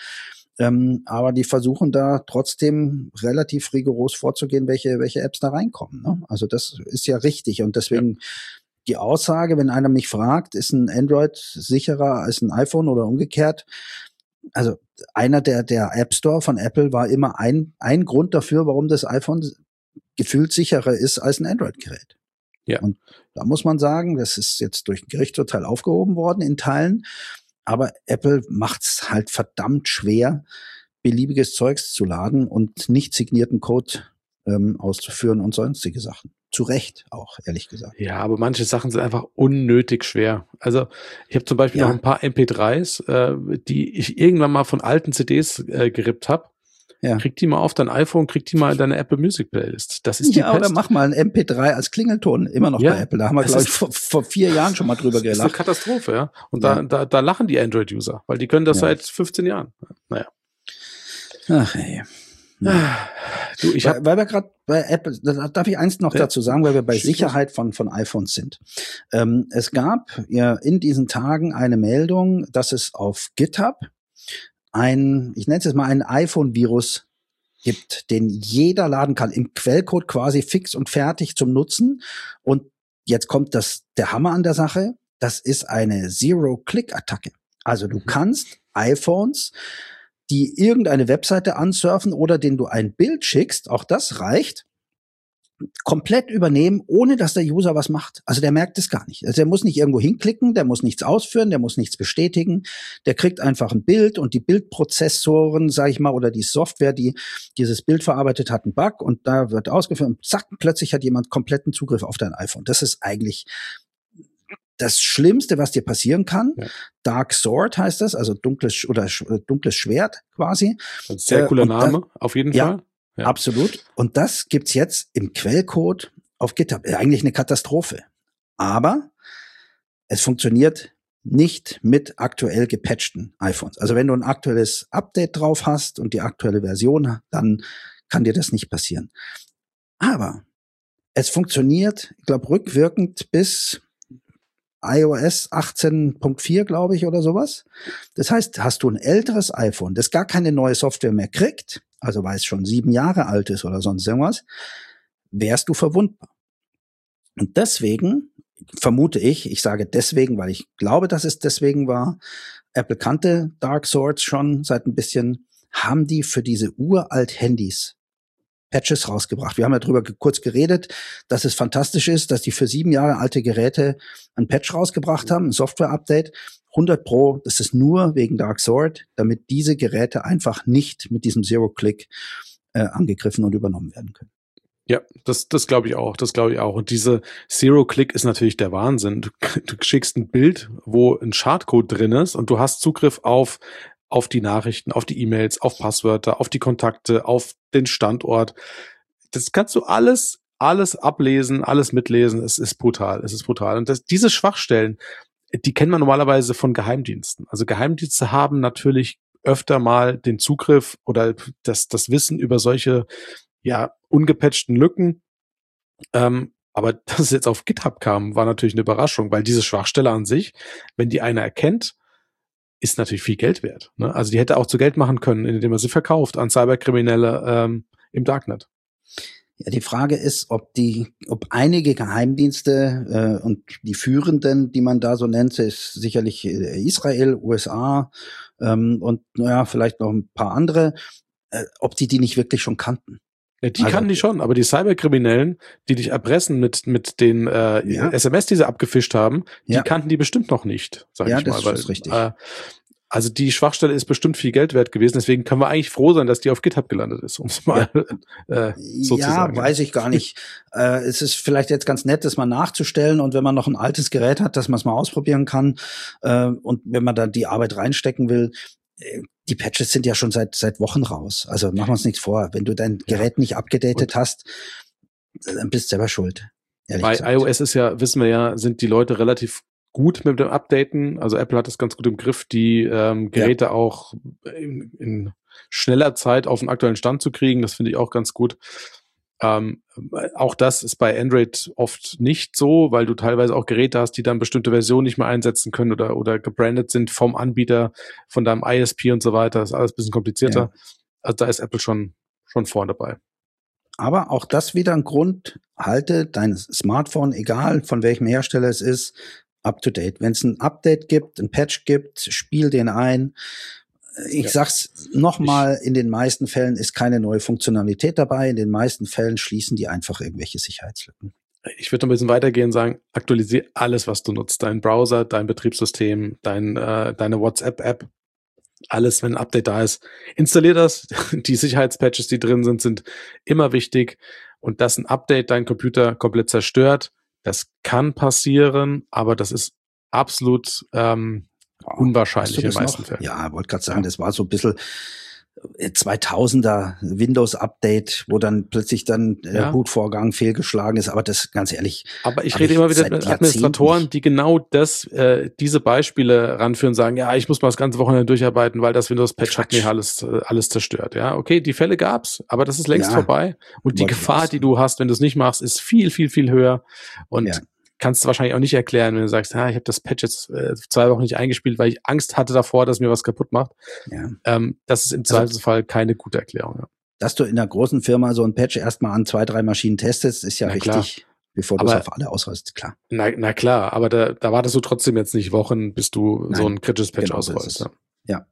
Aber die versuchen da trotzdem relativ rigoros vorzugehen, welche Apps da reinkommen. Ne? Also das ist ja richtig. Und deswegen die Aussage, wenn einer mich fragt, ist ein Android sicherer als ein iPhone oder umgekehrt? Also einer der App Store von Apple war immer ein Grund dafür, warum das iPhone gefühlt sicherer ist als ein Android-Gerät. Ja. Und da muss man sagen, das ist jetzt durch ein Gerichtsurteil aufgehoben worden in Teilen. Aber Apple macht's halt verdammt schwer, beliebiges Zeugs zu laden und nicht signierten Code auszuführen und sonstige Sachen. Zu Recht auch, ehrlich gesagt. Ja, aber manche Sachen sind einfach unnötig schwer. Also ich habe zum Beispiel noch ein paar MP3s, die ich irgendwann mal von alten CDs gerippt habe. Ja. Krieg die mal auf dein iPhone, krieg die mal in deine Apple Music Playlist. Das ist die Pest. Oder mach mal ein MP3 als Klingelton, immer noch bei Apple. Da haben wir, glaube ich, vor 4 Jahren schon mal drüber gelacht. Das ist eine Katastrophe, ja. Und da lachen die Android-User, weil die können das seit 15 Jahren. Naja. Ach, ey. Du, weil wir gerade bei Apple, darf ich eins noch dazu sagen, weil wir bei Sicherheit von iPhones sind. Es gab ja in diesen Tagen eine Meldung, dass es auf GitHub ich nenne es jetzt mal einen iPhone-Virus gibt, den jeder laden kann, im Quellcode quasi fix und fertig zum Nutzen. Und jetzt kommt der Hammer an der Sache, das ist eine Zero-Click-Attacke. Also du kannst iPhones, die irgendeine Webseite ansurfen oder denen du ein Bild schickst, auch das reicht, komplett übernehmen, ohne dass der User was macht. Also der merkt es gar nicht. Also der muss nicht irgendwo hinklicken, der muss nichts ausführen, der muss nichts bestätigen. Der kriegt einfach ein Bild und die Bildprozessoren, sage ich mal, oder die Software, die dieses Bild verarbeitet, hat einen Bug und da wird ausgeführt und zack, plötzlich hat jemand kompletten Zugriff auf dein iPhone. Das ist eigentlich das Schlimmste, was dir passieren kann. Ja. Dark Sword heißt das, also dunkles Schwert quasi. Ein sehr cooler Name, auf jeden Fall. Ja. Absolut. Und das gibt's jetzt im Quellcode auf GitHub. Eigentlich eine Katastrophe. Aber es funktioniert nicht mit aktuell gepatchten iPhones. Also wenn du ein aktuelles Update drauf hast und die aktuelle Version, dann kann dir das nicht passieren. Aber es funktioniert, ich glaube, rückwirkend bis iOS 18.4, glaube ich, oder sowas. Das heißt, hast du ein älteres iPhone, das gar keine neue Software mehr kriegt, also weil es schon 7 Jahre alt ist oder sonst irgendwas, wärst du verwundbar. Und deswegen vermute ich sage deswegen, weil ich glaube, dass es deswegen war, Apple kannte Dark Swords schon seit ein bisschen, haben die für diese uralt Handys Patches rausgebracht. Wir haben ja drüber kurz geredet, dass es fantastisch ist, dass die für 7 Jahre alte Geräte ein Patch rausgebracht haben, ein Software-Update. 100 Pro, das ist nur wegen Dark Sword, damit diese Geräte einfach nicht mit diesem Zero-Click angegriffen und übernommen werden können. Ja, das glaube ich auch. Das glaube ich auch. Und diese Zero-Click ist natürlich der Wahnsinn. Du schickst ein Bild, wo ein Schadcode drin ist und du hast Zugriff auf die Nachrichten, auf die E-Mails, auf Passwörter, auf die Kontakte, auf den Standort. Das kannst du alles ablesen, alles mitlesen. Es ist brutal. Und diese Schwachstellen, die kennt man normalerweise von Geheimdiensten. Also Geheimdienste haben natürlich öfter mal den Zugriff oder das Wissen über solche ungepatchten Lücken. Aber dass es jetzt auf GitHub kam, war natürlich eine Überraschung, weil diese Schwachstelle an sich, wenn die einer erkennt, ist natürlich viel Geld wert. Ne? Also die hätte auch zu Geld machen können, indem man sie verkauft an Cyberkriminelle im Darknet. Ja, die Frage ist, ob einige Geheimdienste und die führenden, die man da so nennt, ist sicherlich Israel, USA und vielleicht noch ein paar andere, ob die nicht wirklich schon kannten. Ja, die kannten die schon, aber die Cyberkriminellen, die dich erpressen mit den SMS, die sie abgefischt haben, die kannten die bestimmt noch nicht, sag ich mal. Ja, das ist richtig. Also die Schwachstelle ist bestimmt viel Geld wert gewesen, deswegen können wir eigentlich froh sein, dass die auf GitHub gelandet ist, um es mal so zu sagen. Ja, weiß ich gar nicht. Es ist vielleicht jetzt ganz nett, das mal nachzustellen und wenn man noch ein altes Gerät hat, dass man es mal ausprobieren kann und wenn man da die Arbeit reinstecken will, die Patches sind ja schon seit Wochen raus. Also machen wir uns nichts vor. Wenn du dein Gerät nicht abgedatet hast, dann bist du selber schuld. Bei iOS wissen wir ja, sind die Leute relativ gut mit dem Updaten. Also Apple hat das ganz gut im Griff, die Geräte auch in schneller Zeit auf den aktuellen Stand zu kriegen. Das finde ich auch ganz gut. Auch das ist bei Android oft nicht so, weil du teilweise auch Geräte hast, die dann bestimmte Versionen nicht mehr einsetzen können oder gebrandet sind vom Anbieter, von deinem ISP und so weiter. Das ist alles ein bisschen komplizierter. Ja. Also da ist Apple schon vorne dabei. Aber auch das wieder ein Grund, halte dein Smartphone, egal von welchem Hersteller es ist, up to date. Wenn es ein Update gibt, ein Patch gibt, spiel den ein. Ich sag's nochmal, in den meisten Fällen ist keine neue Funktionalität dabei. In den meisten Fällen schließen die einfach irgendwelche Sicherheitslücken. Ich würde noch ein bisschen weitergehen und sagen, aktualisiere alles, was du nutzt. Dein Browser, dein Betriebssystem, deine WhatsApp-App. Alles, wenn ein Update da ist, installier das. Die Sicherheitspatches, die drin sind immer wichtig. Und dass ein Update deinen Computer komplett zerstört, das kann passieren, aber das ist absolut unwahrscheinlich in den meisten Fällen. Ja, wollte gerade sagen, das war so ein bisschen 2000er Windows-Update, wo dann plötzlich Bootvorgang fehlgeschlagen ist, aber das ganz ehrlich. Aber ich rede immer wieder mit Administratoren, die genau diese Beispiele ranführen, sagen, ja, ich muss mal das ganze Wochenende durcharbeiten, weil das Windows-Patch hat mir alles zerstört. Ja, okay, die Fälle gab's, aber das ist längst vorbei. Und die Gefahr, die du hast, wenn du es nicht machst, ist viel, viel, viel höher. Und kannst du wahrscheinlich auch nicht erklären, wenn du sagst, ich habe das Patch jetzt 2 Wochen nicht eingespielt, weil ich Angst hatte davor, dass mir was kaputt macht. Ja. Das ist im Zweifelsfall keine gute Erklärung. Ja. Dass du in einer großen Firma so ein Patch erstmal an 2, 3 Maschinen testest, ist ja richtig, klar. Bevor du es auf alle ausrollst, klar. Na klar, aber da wartest du trotzdem jetzt nicht Wochen, bis du so ein kritisches Patch ausrollst. Ja.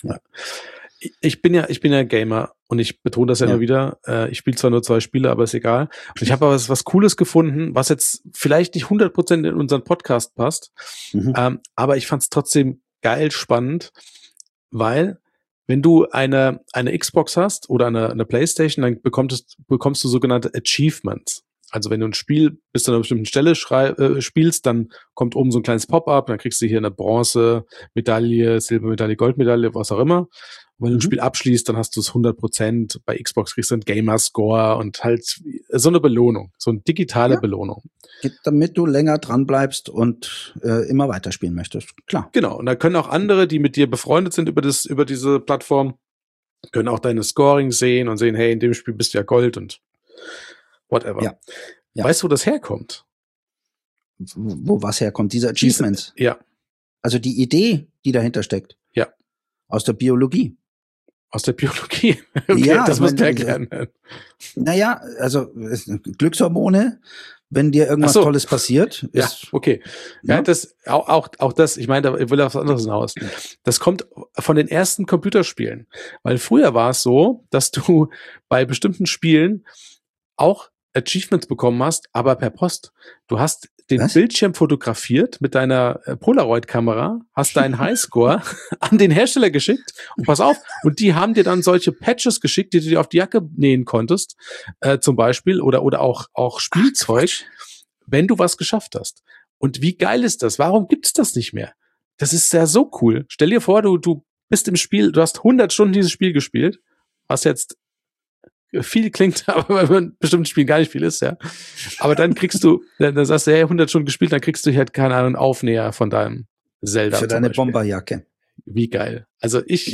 Ich bin ja Gamer und ich betone das ja immer wieder. Ich spiele zwar nur 2 Spiele, aber ist egal. Und ich habe aber was Cooles gefunden, was jetzt vielleicht nicht 100% in unseren Podcast passt, aber ich fand es trotzdem geil spannend, weil wenn du eine Xbox hast oder eine PlayStation, dann bekommst du sogenannte Achievements. Also wenn du ein Spiel bis zu einer bestimmten Stelle spielst, dann kommt oben so ein kleines Pop-up, dann kriegst du hier eine Bronze-Medaille, Silbermedaille, Goldmedaille, was auch immer. Und wenn du ein Spiel abschließt, dann hast du es 100%. Bei Xbox kriegst du einen Gamerscore und halt so eine Belohnung, so eine digitale Belohnung. Damit du länger dran bleibst und immer weiterspielen möchtest. Klar. Genau. Und da können auch andere, die mit dir befreundet sind über diese Plattform, können auch deine Scoring sehen und sehen, hey, in dem Spiel bist du ja Gold und whatever. Ja. Weißt du, wo das herkommt? Wo was herkommt? Diese Achievements. Ja. Also die Idee, die dahinter steckt. Ja. Aus der Biologie. Aus der Biologie? Okay, ja, das musst du erklären. Naja, also Glückshormone, wenn dir irgendwas Tolles passiert. Ja, okay. Ja, das, auch das, ich meine, ich will auf was anderes hinaus. Das kommt von den ersten Computerspielen. Weil früher war es so, dass du bei bestimmten Spielen auch Achievements bekommen hast, aber per Post. Du hast den Bildschirm fotografiert mit deiner Polaroid-Kamera, hast deinen Highscore an den Hersteller geschickt und pass auf, und die haben dir dann solche Patches geschickt, die du dir auf die Jacke nähen konntest, zum Beispiel, oder auch Spielzeug, wenn du was geschafft hast. Und wie geil ist das? Warum gibt's das nicht mehr? Das ist ja so cool. Stell dir vor, du bist im Spiel, du hast 100 Stunden dieses Spiel gespielt, was jetzt viel klingt, aber bei bestimmten Spielen gar nicht viel ist, ja. Aber dann kriegst du, dann sagst du, hey, 100 Stunden gespielt, dann kriegst du halt, keine Ahnung, einen Aufnäher von deinem Zelda. Für deine Bomberjacke. Wie geil. Also ich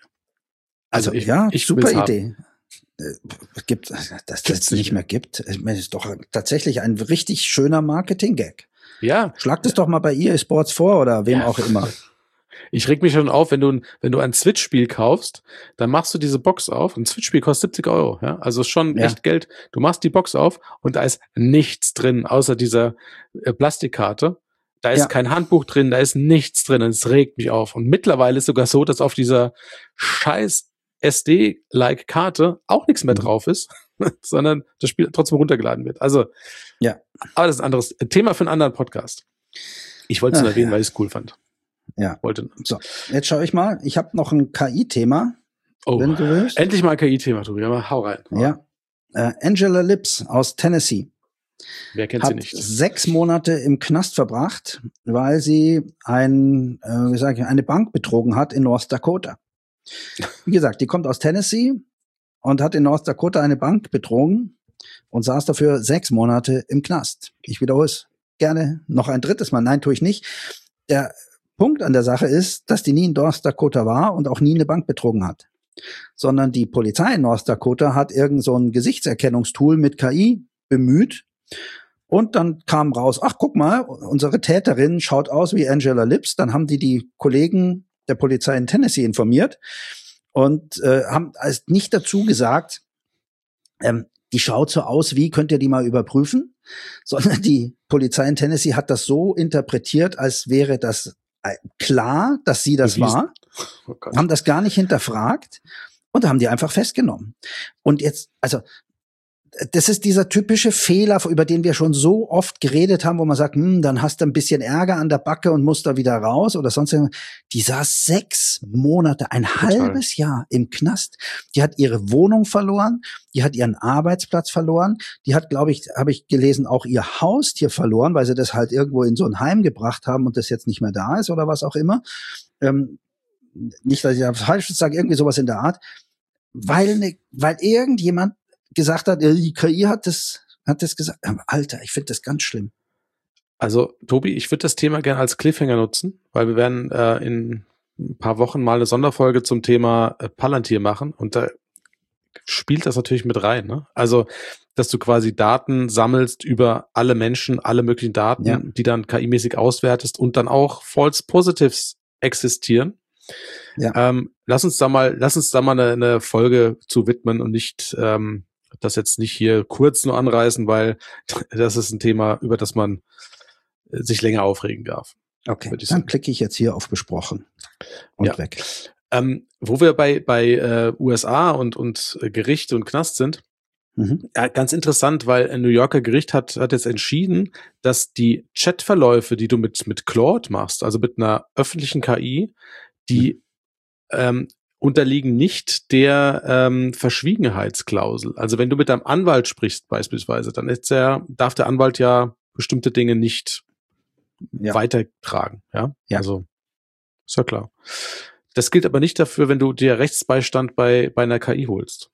super Idee. Gibt, dass das nicht mehr gibt. Ich meine, ist doch tatsächlich ein richtig schöner Marketing-Gag. Ja. Schlag das doch mal bei EA Sports vor oder wem auch immer. Ich reg mich schon auf, wenn du ein Switch-Spiel kaufst, dann machst du diese Box auf. Ein Switch-Spiel kostet 70 €, ja. Also schon echt Geld. Du machst die Box auf und da ist nichts drin, außer dieser Plastikkarte. Da ist kein Handbuch drin, da ist nichts drin und es regt mich auf. Und mittlerweile ist sogar so, dass auf dieser scheiß SD-like Karte auch nichts mehr drauf ist, sondern das Spiel trotzdem runtergeladen wird. Also, aber das ist ein anderes Thema für einen anderen Podcast. Ich wollte es nur erwähnen, weil ich es cool fand. Ja. So, jetzt schaue ich mal. Ich habe noch ein KI-Thema, wenn du willst. Endlich mal ein KI-Thema, Tobi. Aber hau rein. Ja. Angela Lips aus Tennessee. Wer kennt sie nicht? Hat 6 Monate im Knast verbracht, weil sie eine Bank betrogen hat in North Dakota. Wie gesagt, die kommt aus Tennessee und hat in North Dakota eine Bank betrogen und saß dafür 6 Monate im Knast. Ich wiederhole es gerne noch ein drittes Mal. Nein, tue ich nicht. Der Punkt an der Sache ist, dass die nie in North Dakota war und auch nie eine Bank betrogen hat. Sondern die Polizei in North Dakota hat irgend so ein Gesichtserkennungstool mit KI bemüht. Und dann kam raus, ach, guck mal, unsere Täterin schaut aus wie Angela Lips. Dann haben die Kollegen der Polizei in Tennessee informiert und haben als nicht dazu gesagt, die schaut so aus wie, könnt ihr die mal überprüfen? Sondern die Polizei in Tennessee hat das so interpretiert, als wäre das klar, dass sie das war, haben das gar nicht hinterfragt und haben die einfach festgenommen. Und jetzt, also das ist dieser typische Fehler, über den wir schon so oft geredet haben, wo man sagt, dann hast du ein bisschen Ärger an der Backe und musst da wieder raus oder sonst irgendwas. Die saß 6 Monate, ein halbes Jahr im Knast. Die hat ihre Wohnung verloren, die hat ihren Arbeitsplatz verloren, die hat, glaube ich, habe ich gelesen, auch ihr Haustier verloren, weil sie das halt irgendwo in so ein Heim gebracht haben und das jetzt nicht mehr da ist oder was auch immer. Nicht, dass ich das falsch sage, irgendwie sowas in der Art. Weil irgendjemand gesagt hat, die KI hat das gesagt. Alter, ich finde das ganz schlimm. Also, Tobi, ich würde das Thema gerne als Cliffhanger nutzen, weil wir werden in ein paar Wochen mal eine Sonderfolge zum Thema Palantir machen und da spielt das natürlich mit rein, ne? Also, dass du quasi Daten sammelst über alle Menschen, alle möglichen Daten, die dann KI-mäßig auswertest und dann auch False Positives existieren. Ja. Lass uns da mal eine Folge zu widmen und nicht das jetzt nicht hier kurz nur anreißen, weil das ist ein Thema, über das man sich länger aufregen darf. Okay, dann klicke ich jetzt hier auf besprochen und weg. Wo wir bei USA und Gericht und Knast sind, ganz interessant, weil ein New Yorker Gericht hat jetzt entschieden, dass die Chatverläufe, die du mit Claude machst, also mit einer öffentlichen KI, die unterliegen nicht der Verschwiegenheitsklausel. Also wenn du mit deinem Anwalt sprichst beispielsweise, dann darf der Anwalt ja bestimmte Dinge nicht weitertragen. Ja? Also ist ja klar. Das gilt aber nicht dafür, wenn du dir Rechtsbeistand bei einer KI holst.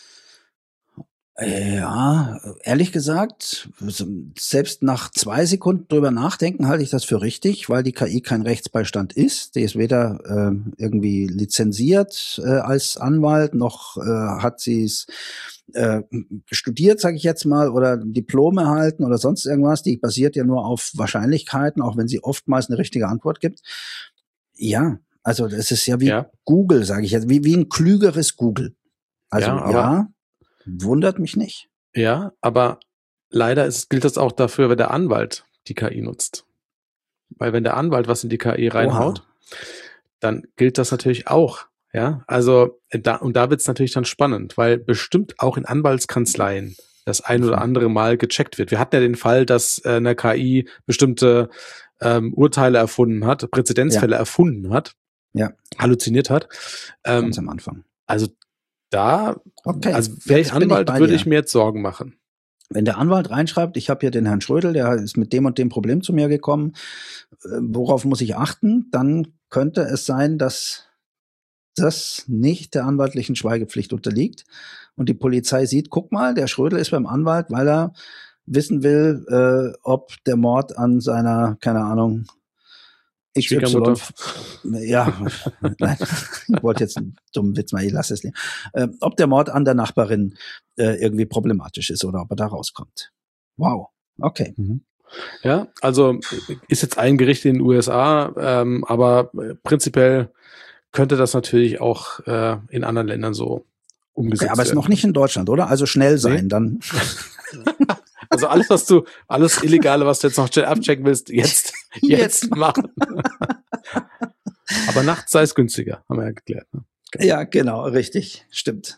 Ja, ehrlich gesagt, selbst nach 2 Sekunden drüber nachdenken, halte ich das für richtig, weil die KI kein Rechtsbeistand ist. Die ist weder irgendwie lizenziert als Anwalt, noch hat sie es studiert, sage ich jetzt mal, oder Diplom erhalten oder sonst irgendwas. Die basiert ja nur auf Wahrscheinlichkeiten, auch wenn sie oftmals eine richtige Antwort gibt. Ja, also das ist ja wie Google, sage ich jetzt, wie ein klügeres Google. Also wundert mich nicht. Ja, aber leider gilt das auch dafür, wenn der Anwalt die KI nutzt. Weil wenn der Anwalt was in die KI reinhaut, dann gilt das natürlich auch. Ja, also da wird es natürlich dann spannend, weil bestimmt auch in Anwaltskanzleien das ein oder andere Mal gecheckt wird. Wir hatten ja den Fall, dass eine KI bestimmte Urteile erfunden hat, Präzedenzfälle erfunden hat, halluziniert hat. Ganz am Anfang. Also also wäre ich Anwalt, würde ich mir jetzt Sorgen machen. Wenn der Anwalt reinschreibt, ich habe hier den Herrn Schrödel, der ist mit dem und dem Problem zu mir gekommen, worauf muss ich achten, dann könnte es sein, dass das nicht der anwaltlichen Schweigepflicht unterliegt und die Polizei sieht, guck mal, der Schrödel ist beim Anwalt, weil er wissen will, ob der Mord an seiner, keine Ahnung, XY, nein, ich wollte jetzt einen dummen Witz machen, ich lasse es nicht. Ob der Mord an der Nachbarin irgendwie problematisch ist oder ob er da rauskommt. Wow, okay. Ja, also ist jetzt ein Gericht in den USA, aber prinzipiell könnte das natürlich auch in anderen Ländern so umgesetzt werden. Aber es ist noch nicht in Deutschland, oder? Also schnell sein, dann. Also alles Illegale, was du jetzt noch abchecken willst, jetzt machen. Aber nachts sei es günstiger, haben wir ja geklärt. Ne? Genau. Ja, genau, richtig, stimmt.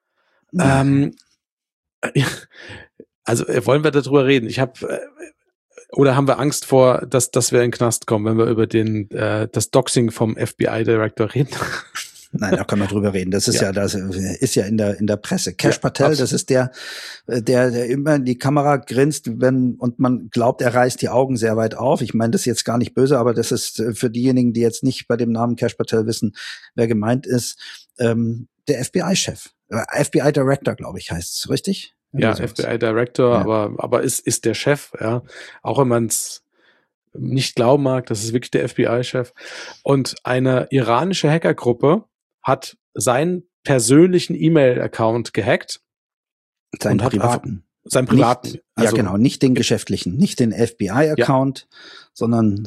Also wollen wir darüber reden? Oder haben wir Angst vor, dass wir in den Knast kommen, wenn wir über das Doxing vom FBI-Director reden? Nein, da können wir drüber reden. Das ist das ist ja in der Presse. Kash Patel, das ist der immer in die Kamera grinst, und man glaubt, er reißt die Augen sehr weit auf. Ich meine das jetzt gar nicht böse, aber das ist für diejenigen, die jetzt nicht bei dem Namen Kash Patel wissen, wer gemeint ist, der FBI-Chef. FBI Director, glaube ich, heißt es, richtig? Ja, FBI Director, aber ist der Chef, ja. Auch wenn man es nicht glauben mag, das ist wirklich der FBI-Chef. Und eine iranische Hackergruppe hat seinen persönlichen E-Mail-Account gehackt. Seinen privaten. Seinen privaten. Nicht, also, genau, nicht den geschäftlichen, nicht den FBI-Account, sondern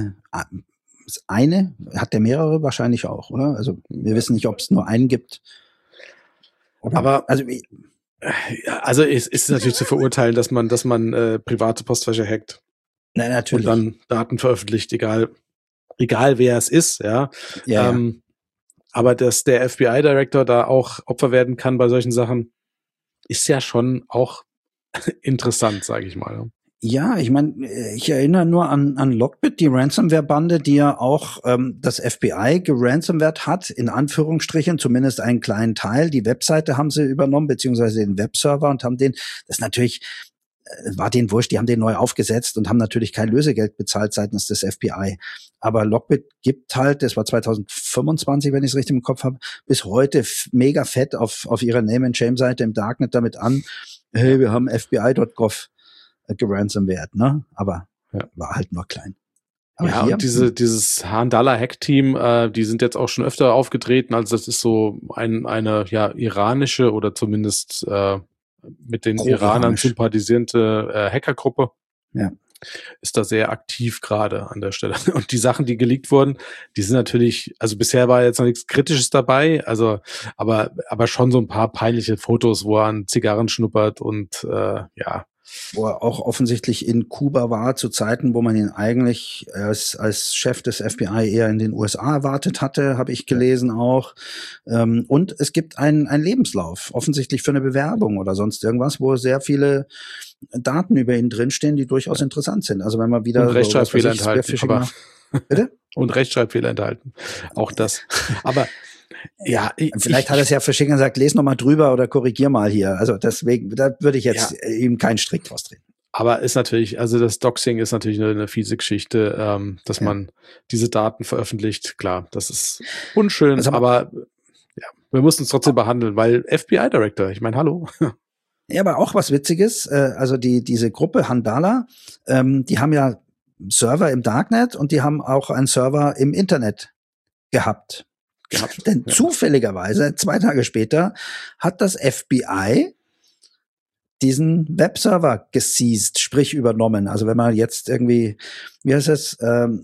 hat der mehrere wahrscheinlich auch, oder? Also wir wissen nicht, ob es nur einen gibt. Oder? Aber also es ist natürlich zu verurteilen, dass man private Postfächer hackt. Nein, natürlich. Und dann Daten veröffentlicht, egal wer es ist, ja. Aber dass der FBI-Director da auch Opfer werden kann bei solchen Sachen, ist ja schon auch interessant, sage ich mal. Ja, ich meine, ich erinnere nur an Lockbit, die Ransomware-Bande, die ja auch das FBI geransomwared hat, in Anführungsstrichen, zumindest einen kleinen Teil. Die Webseite haben sie übernommen, beziehungsweise den Webserver, und haben das natürlich, war denen wurscht, die haben den neu aufgesetzt und haben natürlich kein Lösegeld bezahlt seitens des FBI. Aber Lockbit gibt halt, das war 2025, wenn ich es richtig im Kopf habe, bis heute mega fett auf ihrer Name-and-Shame-Seite im Darknet damit an, hey, wir haben FBI.gov geransomwared, ne? Aber war halt nur klein. Aber ja, und dieses Handala-Hack-Team, die sind jetzt auch schon öfter aufgetreten. Also das ist so eine iranische oder zumindest mit den Iranern sympathisierende Hackergruppe. Ja. Ist da sehr aktiv gerade an der Stelle. Und die Sachen, die geleakt wurden, die sind natürlich, also bisher war jetzt noch nichts Kritisches dabei, also aber schon so ein paar peinliche Fotos, wo er an Zigarren schnuppert und wo er auch offensichtlich in Kuba war, zu Zeiten, wo man ihn eigentlich als Chef des FBI eher in den USA erwartet hatte, habe ich gelesen auch. Und es gibt einen Lebenslauf, offensichtlich für eine Bewerbung oder sonst irgendwas, wo sehr viele Daten über ihn drinstehen, die durchaus interessant sind. Also wenn man wieder und Rechtschreibfehler enthalten. Bitte? Und Rechtschreibfehler enthalten. Auch das. Aber Ja, vielleicht hat er es ja verschickt und gesagt, les noch mal drüber oder korrigier mal hier. Also deswegen, da würde ich jetzt ihm keinen Strick draus drehen. Aber ist natürlich, also das Doxing ist natürlich eine fiese Geschichte, dass man diese Daten veröffentlicht. Klar, das ist unschön, Also, aber ja, wir mussten es trotzdem behandeln, weil FBI-Director, ich meine, hallo. Ja, aber auch was Witziges, also diese Gruppe Handala, die haben ja Server im Darknet und die haben auch einen Server im Internet gehabt. Denn zufälligerweise, 2 Tage später, hat das FBI diesen Webserver geseized, sprich übernommen. Also wenn man jetzt irgendwie, wie heißt es,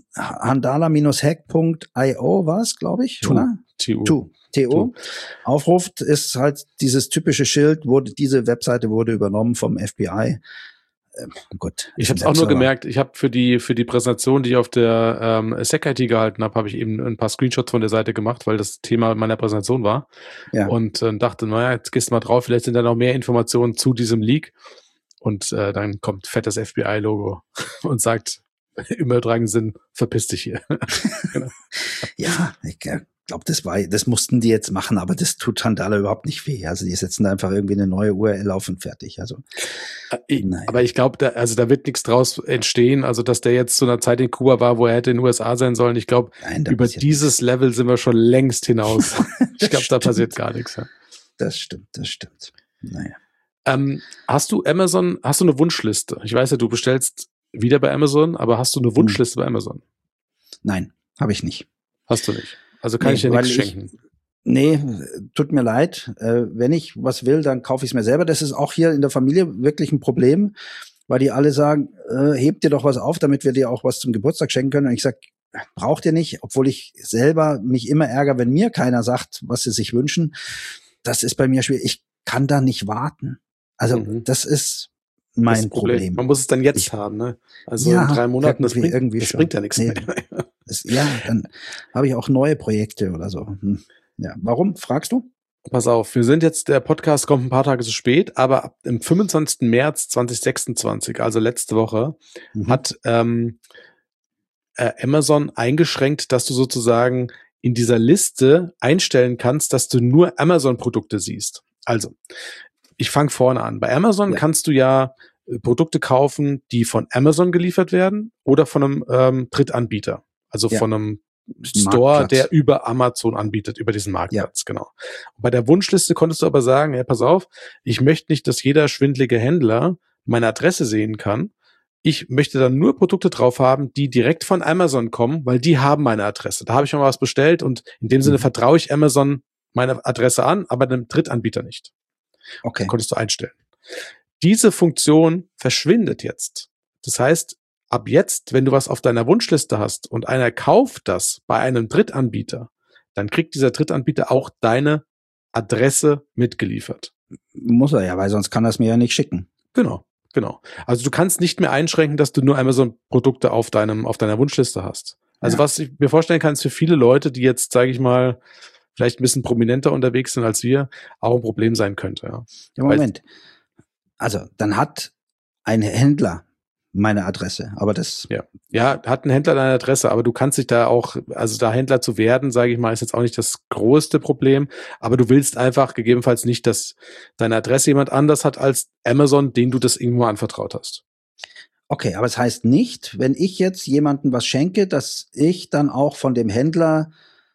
handala-hack.io war es, glaube ich, oder? TO aufruft, ist halt dieses typische Schild, diese Webseite wurde übernommen vom FBI. Gut. Ich habe es auch nur gemerkt, ich habe für die Präsentation, die ich auf der SecIT gehalten habe, habe ich eben ein paar Screenshots von der Seite gemacht, weil das Thema meiner Präsentation war. Ja. Und dachte, naja, jetzt gehst du mal drauf, vielleicht sind da noch mehr Informationen zu diesem Leak. Und dann kommt fettes FBI-Logo und sagt im übertragenen Sinn, verpiss dich hier. Genau. Ja, ich glaube, das mussten die jetzt machen, aber das tut Handala überhaupt nicht weh. Also die setzen da einfach irgendwie eine neue URL auf und fertig. Also, aber ich glaube, da wird nichts draus entstehen. Also, dass der jetzt zu einer Zeit in Kuba war, wo er hätte in den USA sein sollen. Ich glaube, über dieses Level sind wir schon längst hinaus. Ich glaube, da passiert gar nichts. Ja. Das stimmt. Naja. Hast du eine Wunschliste? Ich weiß ja, du bestellst wieder bei Amazon, aber hast du eine Wunschliste bei Amazon? Nein, habe ich nicht. Hast du nicht? Also kann ich dir nichts schenken? Nee, tut mir leid. Wenn ich was will, dann kaufe ich es mir selber. Das ist auch hier in der Familie wirklich ein Problem, weil die alle sagen, heb dir doch was auf, damit wir dir auch was zum Geburtstag schenken können. Und ich sag, braucht ihr nicht, obwohl ich selber mich immer ärgere, wenn mir keiner sagt, was sie sich wünschen. Das ist bei mir schwierig. Ich kann da nicht warten. Also das ist mein Problem. Man muss es dann jetzt haben, ne? Also in 3 Monaten, das bringt ja nichts mehr. Dann habe ich auch neue Projekte oder so. Ja, warum, fragst du? Pass auf, der Podcast kommt ein paar Tage zu spät, aber ab dem 25. März 2026, also letzte Woche, hat Amazon eingeschränkt, dass du sozusagen in dieser Liste einstellen kannst, dass du nur Amazon-Produkte siehst. Also, ich fange vorne an. Bei Amazon kannst du ja Produkte kaufen, die von Amazon geliefert werden oder von einem Drittanbieter. Also von einem Store, der über Amazon anbietet, über diesen Marktplatz, genau. Und bei der Wunschliste konntest du aber sagen, ja, pass auf, ich möchte nicht, dass jeder schwindlige Händler meine Adresse sehen kann. Ich möchte dann nur Produkte drauf haben, die direkt von Amazon kommen, weil die haben meine Adresse. Da habe ich schon mal was bestellt und in dem Sinne vertraue ich Amazon meine Adresse an, aber dem Drittanbieter nicht. Okay. Das konntest du einstellen. Diese Funktion verschwindet jetzt. Das heißt, ab jetzt, wenn du was auf deiner Wunschliste hast und einer kauft das bei einem Drittanbieter, dann kriegt dieser Drittanbieter auch deine Adresse mitgeliefert. Muss er ja, weil sonst kann er es mir ja nicht schicken. Genau. Also du kannst nicht mehr einschränken, dass du nur Amazon-Produkte auf deiner Wunschliste hast. Also was ich mir vorstellen kann, ist für viele Leute, die jetzt, sage ich mal, vielleicht ein bisschen prominenter unterwegs sind als wir, auch ein Problem sein könnte. Ja, Moment. Also dann hat ein Händler meine Adresse, aber das... Ja, hat ein Händler deine Adresse, aber du kannst dich da auch, also da Händler zu werden, sage ich mal, ist jetzt auch nicht das größte Problem, aber du willst einfach gegebenenfalls nicht, dass deine Adresse jemand anders hat als Amazon, den du das irgendwo anvertraut hast. Okay, aber es heißt nicht, wenn ich jetzt jemandem was schenke, dass ich dann auch von dem Händler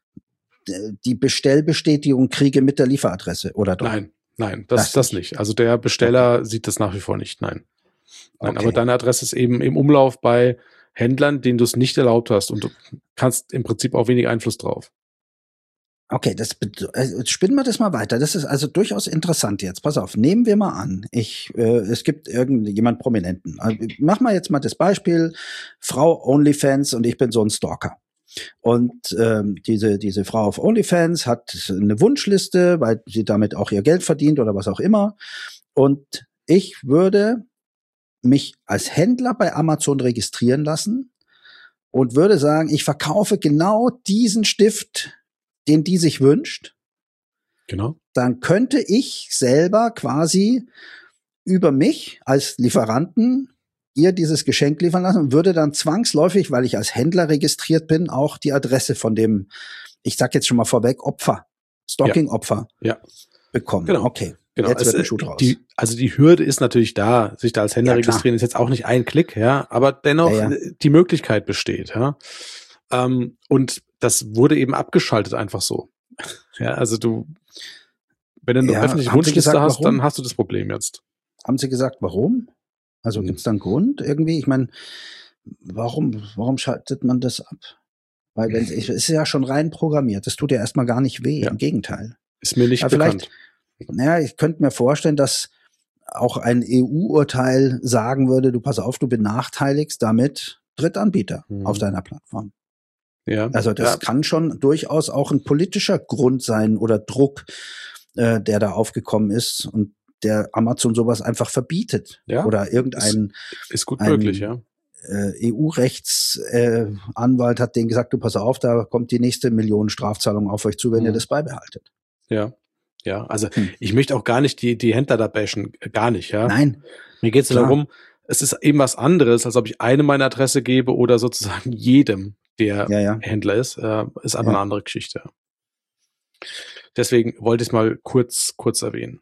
die Bestellbestätigung kriege mit der Lieferadresse, oder doch? Nein, das nicht. Also der Besteller sieht das nach wie vor nicht, nein. Aber deine Adresse ist eben im Umlauf bei Händlern, denen du es nicht erlaubt hast und du kannst im Prinzip auch wenig Einfluss drauf. Okay, spinnen wir das mal weiter. Das ist also durchaus interessant jetzt. Pass auf, nehmen wir mal an, es gibt irgendjemand Prominenten. Also, mach mal jetzt mal das Beispiel, Frau OnlyFans und ich bin so ein Stalker. Und diese Frau auf OnlyFans hat eine Wunschliste, weil sie damit auch ihr Geld verdient oder was auch immer. Und ich würde mich als Händler bei Amazon registrieren lassen und würde sagen, ich verkaufe genau diesen Stift, den die sich wünscht. Genau. Dann könnte ich selber quasi über mich als Lieferanten ihr dieses Geschenk liefern lassen und würde dann zwangsläufig, weil ich als Händler registriert bin, auch die Adresse von dem, ich sag jetzt schon mal vorweg, Opfer Stalking-Opfer bekommen. Genau. Okay. Genau. Jetzt wird ein Schuh draus. Die Hürde ist natürlich da, sich da als Händler registrieren, ist jetzt auch nicht ein Klick, aber dennoch die Möglichkeit besteht, und das wurde eben abgeschaltet einfach so. Ja, also wenn du eine öffentliche Wunschliste hast, dann hast du das Problem jetzt. Haben Sie gesagt, warum? Also gibt es da einen Grund irgendwie? Ich meine, warum schaltet man das ab? Weil es ist ja schon rein programmiert. Das tut ja erstmal gar nicht weh. Im Gegenteil. Ist mir nicht bekannt. Ich könnte mir vorstellen, dass auch ein EU-Urteil sagen würde, du pass auf, du benachteiligst damit Drittanbieter auf deiner Plattform. Ja. Also das kann schon durchaus auch ein politischer Grund sein oder Druck, der da aufgekommen ist und der Amazon sowas einfach verbietet. Ja. Oder irgendein ist gut möglich, EU-Rechtsanwalt hat denen gesagt, du pass auf, da kommt die nächste Million Strafzahlung auf euch zu, wenn ihr das beibehaltet. Ja, also ich möchte auch gar nicht die Händler da bashen, gar nicht, Nein. Mir geht es darum, es ist eben was anderes, als ob ich einem meine Adresse gebe oder sozusagen jedem, der Händler ist einfach eine andere Geschichte. Deswegen wollte ich es mal kurz erwähnen.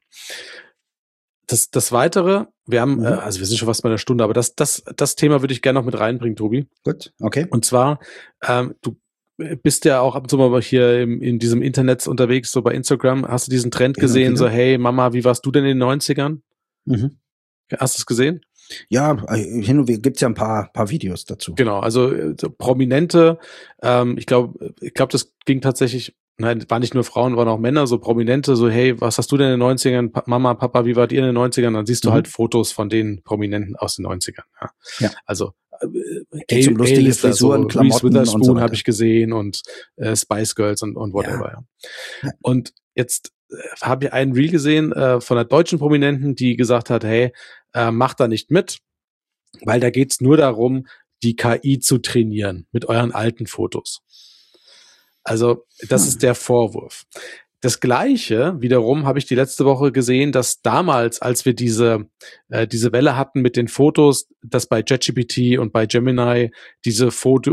Das Weitere, wir haben, also wir sind schon fast bei einer Stunde, aber das Thema würde ich gerne noch mit reinbringen, Tobi. Gut, okay. Und zwar, du bist ja auch ab und zu mal hier in diesem Internet unterwegs, so bei Instagram. Hast du diesen Trend gesehen, so hey Mama, wie warst du denn in den 90ern? Hast du es gesehen? Ja, hin und wieder gibt's ja ein paar Videos dazu. Genau, also so Prominente, ich glaube, das ging tatsächlich, nein, waren nicht nur Frauen, waren auch Männer, so Prominente, so hey, was hast du denn in den 90ern? Mama, Papa, wie wart ihr in den 90ern? Dann siehst du halt Fotos von den Prominenten aus den 90ern. Also zum lustige Frisuren, Klamotten Reese Witherspoon und so habe ich gesehen und Spice Girls und whatever. Und jetzt habe ich einen Reel gesehen von einer deutschen Prominenten, die gesagt hat, hey, macht da nicht mit, weil da geht's nur darum, die KI zu trainieren mit euren alten Fotos. Also das ist der Vorwurf. Das Gleiche wiederum habe ich die letzte Woche gesehen, dass damals, als wir diese Welle hatten mit den Fotos, dass bei ChatGPT und bei Gemini diese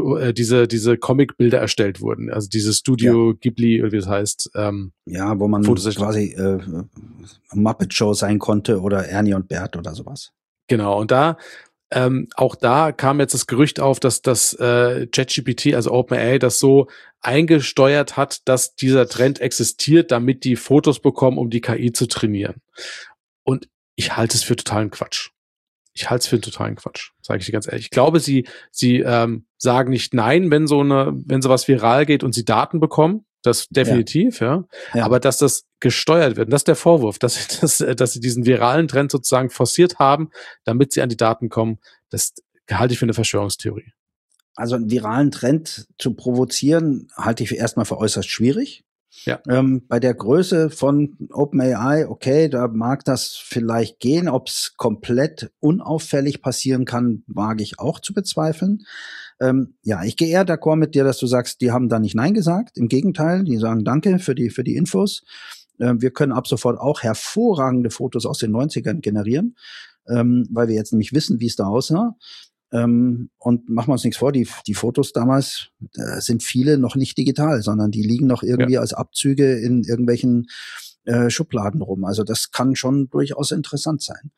Comicbilder erstellt wurden. Also dieses Studio Ghibli, oder wie es heißt. Wo man Fotos quasi Muppet Show sein konnte oder Ernie und Bert oder sowas. Genau, und auch da kam jetzt das Gerücht auf, dass das ChatGPT, also OpenAI, das so eingesteuert hat, dass dieser Trend existiert, damit die Fotos bekommen, um die KI zu trainieren. Und ich halte es für totalen Quatsch. Sage ich dir ganz ehrlich. Ich glaube, sie sagen nicht nein, wenn sowas viral geht und sie Daten bekommen. Das definitiv, aber dass das gesteuert wird, und das ist der Vorwurf, dass sie diesen viralen Trend sozusagen forciert haben, damit sie an die Daten kommen, das halte ich für eine Verschwörungstheorie. Also einen viralen Trend zu provozieren, halte ich erstmal für äußerst schwierig. Ja. Bei der Größe von OpenAI, okay, da mag das vielleicht gehen. Ob es komplett unauffällig passieren kann, wage ich auch zu bezweifeln. Ich gehe eher d'accord mit dir, dass du sagst, die haben da nicht Nein gesagt. Im Gegenteil, die sagen Danke für die Infos. Wir können ab sofort auch hervorragende Fotos aus den 90ern generieren, weil wir jetzt nämlich wissen, wie es da aussah. Und machen wir uns nichts vor, die Fotos damals sind viele noch nicht digital, sondern die liegen noch irgendwie als Abzüge in irgendwelchen Schubladen rum. Also das kann schon durchaus interessant sein.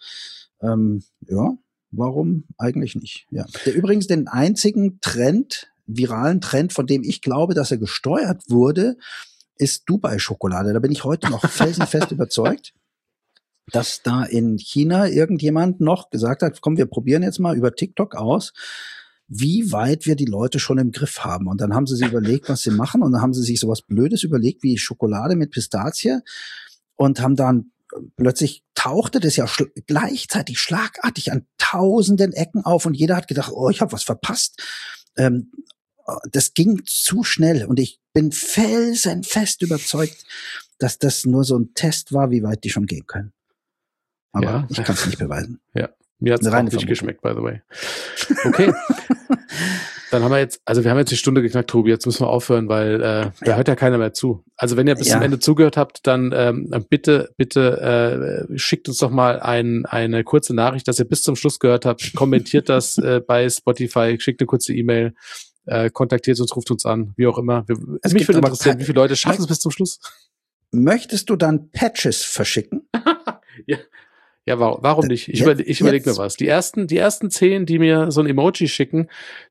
Warum eigentlich nicht? Ja. Übrigens den einzigen viralen Trend, von dem ich glaube, dass er gesteuert wurde, ist Dubai-Schokolade. Da bin ich heute noch felsenfest überzeugt, dass da in China irgendjemand noch gesagt hat, komm, wir probieren jetzt mal über TikTok aus, wie weit wir die Leute schon im Griff haben. Und dann haben sie sich überlegt, was sie machen. Und dann haben sie sich sowas Blödes überlegt wie Schokolade mit Pistazie und haben dann plötzlich tauchte das ja gleichzeitig schlagartig an tausenden Ecken auf und jeder hat gedacht, oh, ich habe was verpasst. Das ging zu schnell und ich bin felsenfest überzeugt, dass das nur so ein Test war, wie weit die schon gehen können. Aber ich kann es nicht beweisen. Ja, mir hat es auch nicht geschmeckt, by the way. Okay. Dann haben wir jetzt die Stunde geknackt, Tobi. Jetzt müssen wir aufhören, weil da hört ja keiner mehr zu. Also wenn ihr bis zum Ende zugehört habt, dann bitte schickt uns doch mal eine kurze Nachricht, dass ihr bis zum Schluss gehört habt. Kommentiert das bei Spotify, schickt eine kurze E-Mail, kontaktiert uns, ruft uns an, wie auch immer. Mich würde interessieren, wie viele Leute schaffen es bis zum Schluss? möchtest du dann Patches verschicken? Ja, warum nicht? Ich überlege mir was. Die ersten 10, die mir so ein Emoji schicken,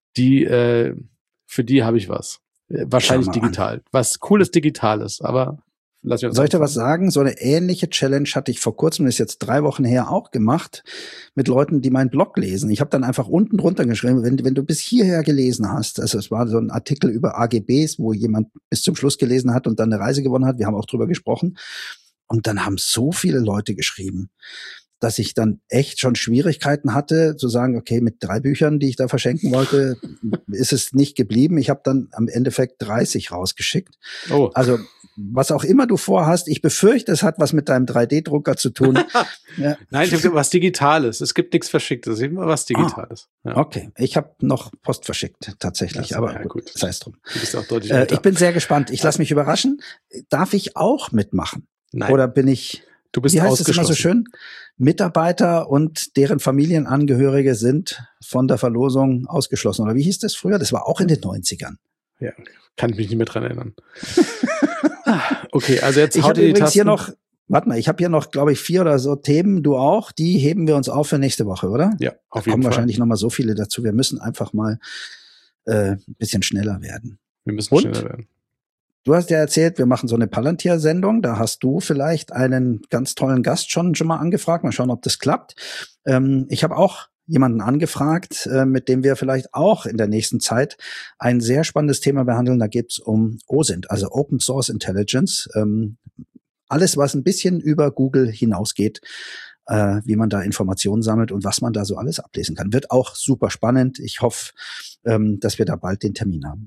für die habe ich was. Wahrscheinlich digital. Was Cooles Digitales, aber lass mich uns Soll ich dir was sagen? So eine ähnliche Challenge hatte ich vor kurzem, das ist jetzt 3 Wochen her, auch gemacht mit Leuten, die meinen Blog lesen. Ich habe dann einfach unten drunter geschrieben, wenn du bis hierher gelesen hast, also es war so ein Artikel über AGBs, wo jemand bis zum Schluss gelesen hat und dann eine Reise gewonnen hat, wir haben auch drüber gesprochen, und dann haben so viele Leute geschrieben, dass ich dann echt schon Schwierigkeiten hatte, zu sagen, okay, mit 3 Büchern, die ich da verschenken wollte, ist es nicht geblieben. Ich habe dann am Endeffekt 30 rausgeschickt. Oh. Also was auch immer du vorhast, ich befürchte, es hat was mit deinem 3D-Drucker zu tun. Ja. Nein, ich habe was Digitales. Es gibt nichts Verschicktes, immer was Digitales. Ja. Okay, ich habe noch Post verschickt, tatsächlich. Aber gut, sei es drum. Du bist auch deutlich älter. Ich bin sehr gespannt. Ich lasse mich überraschen. Darf ich auch mitmachen? Nein. Oder bin ich... Du bist Wie heißt ausgeschlossen. es immer so schön? Mitarbeiter und deren Familienangehörige sind von der Verlosung ausgeschlossen. Oder wie hieß das früher? Das war auch in den 90ern. Ja, kann ich mich nicht mehr dran erinnern. Okay, also jetzt Ich haut habe ihr die übrigens Tasten. hier noch, warte mal, ich habe hier noch, glaube ich, 4 oder so Themen. Du auch. Die heben wir uns auf für nächste Woche, oder? Ja, auf Da jeden kommen Fall. wahrscheinlich noch mal so viele dazu. Wir müssen einfach mal ein bisschen schneller werden. Wir müssen Und? schneller werden. Du hast ja erzählt, wir machen so eine Palantir-Sendung. Da hast du vielleicht einen ganz tollen Gast schon mal angefragt. Mal schauen, ob das klappt. Ich habe auch jemanden angefragt, mit dem wir vielleicht auch in der nächsten Zeit ein sehr spannendes Thema behandeln. Da geht es um OSINT, also Open Source Intelligence. Alles, was ein bisschen über Google hinausgeht, wie man da Informationen sammelt und was man da so alles ablesen kann. Wird auch super spannend. Ich hoffe, dass wir da bald den Termin haben.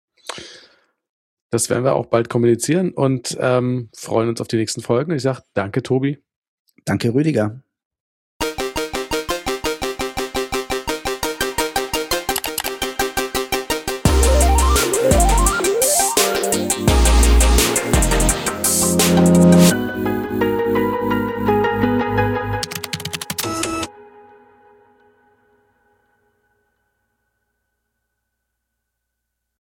Das werden wir auch bald kommunizieren und freuen uns auf die nächsten Folgen. Ich sage danke, Tobi. Danke, Rüdiger.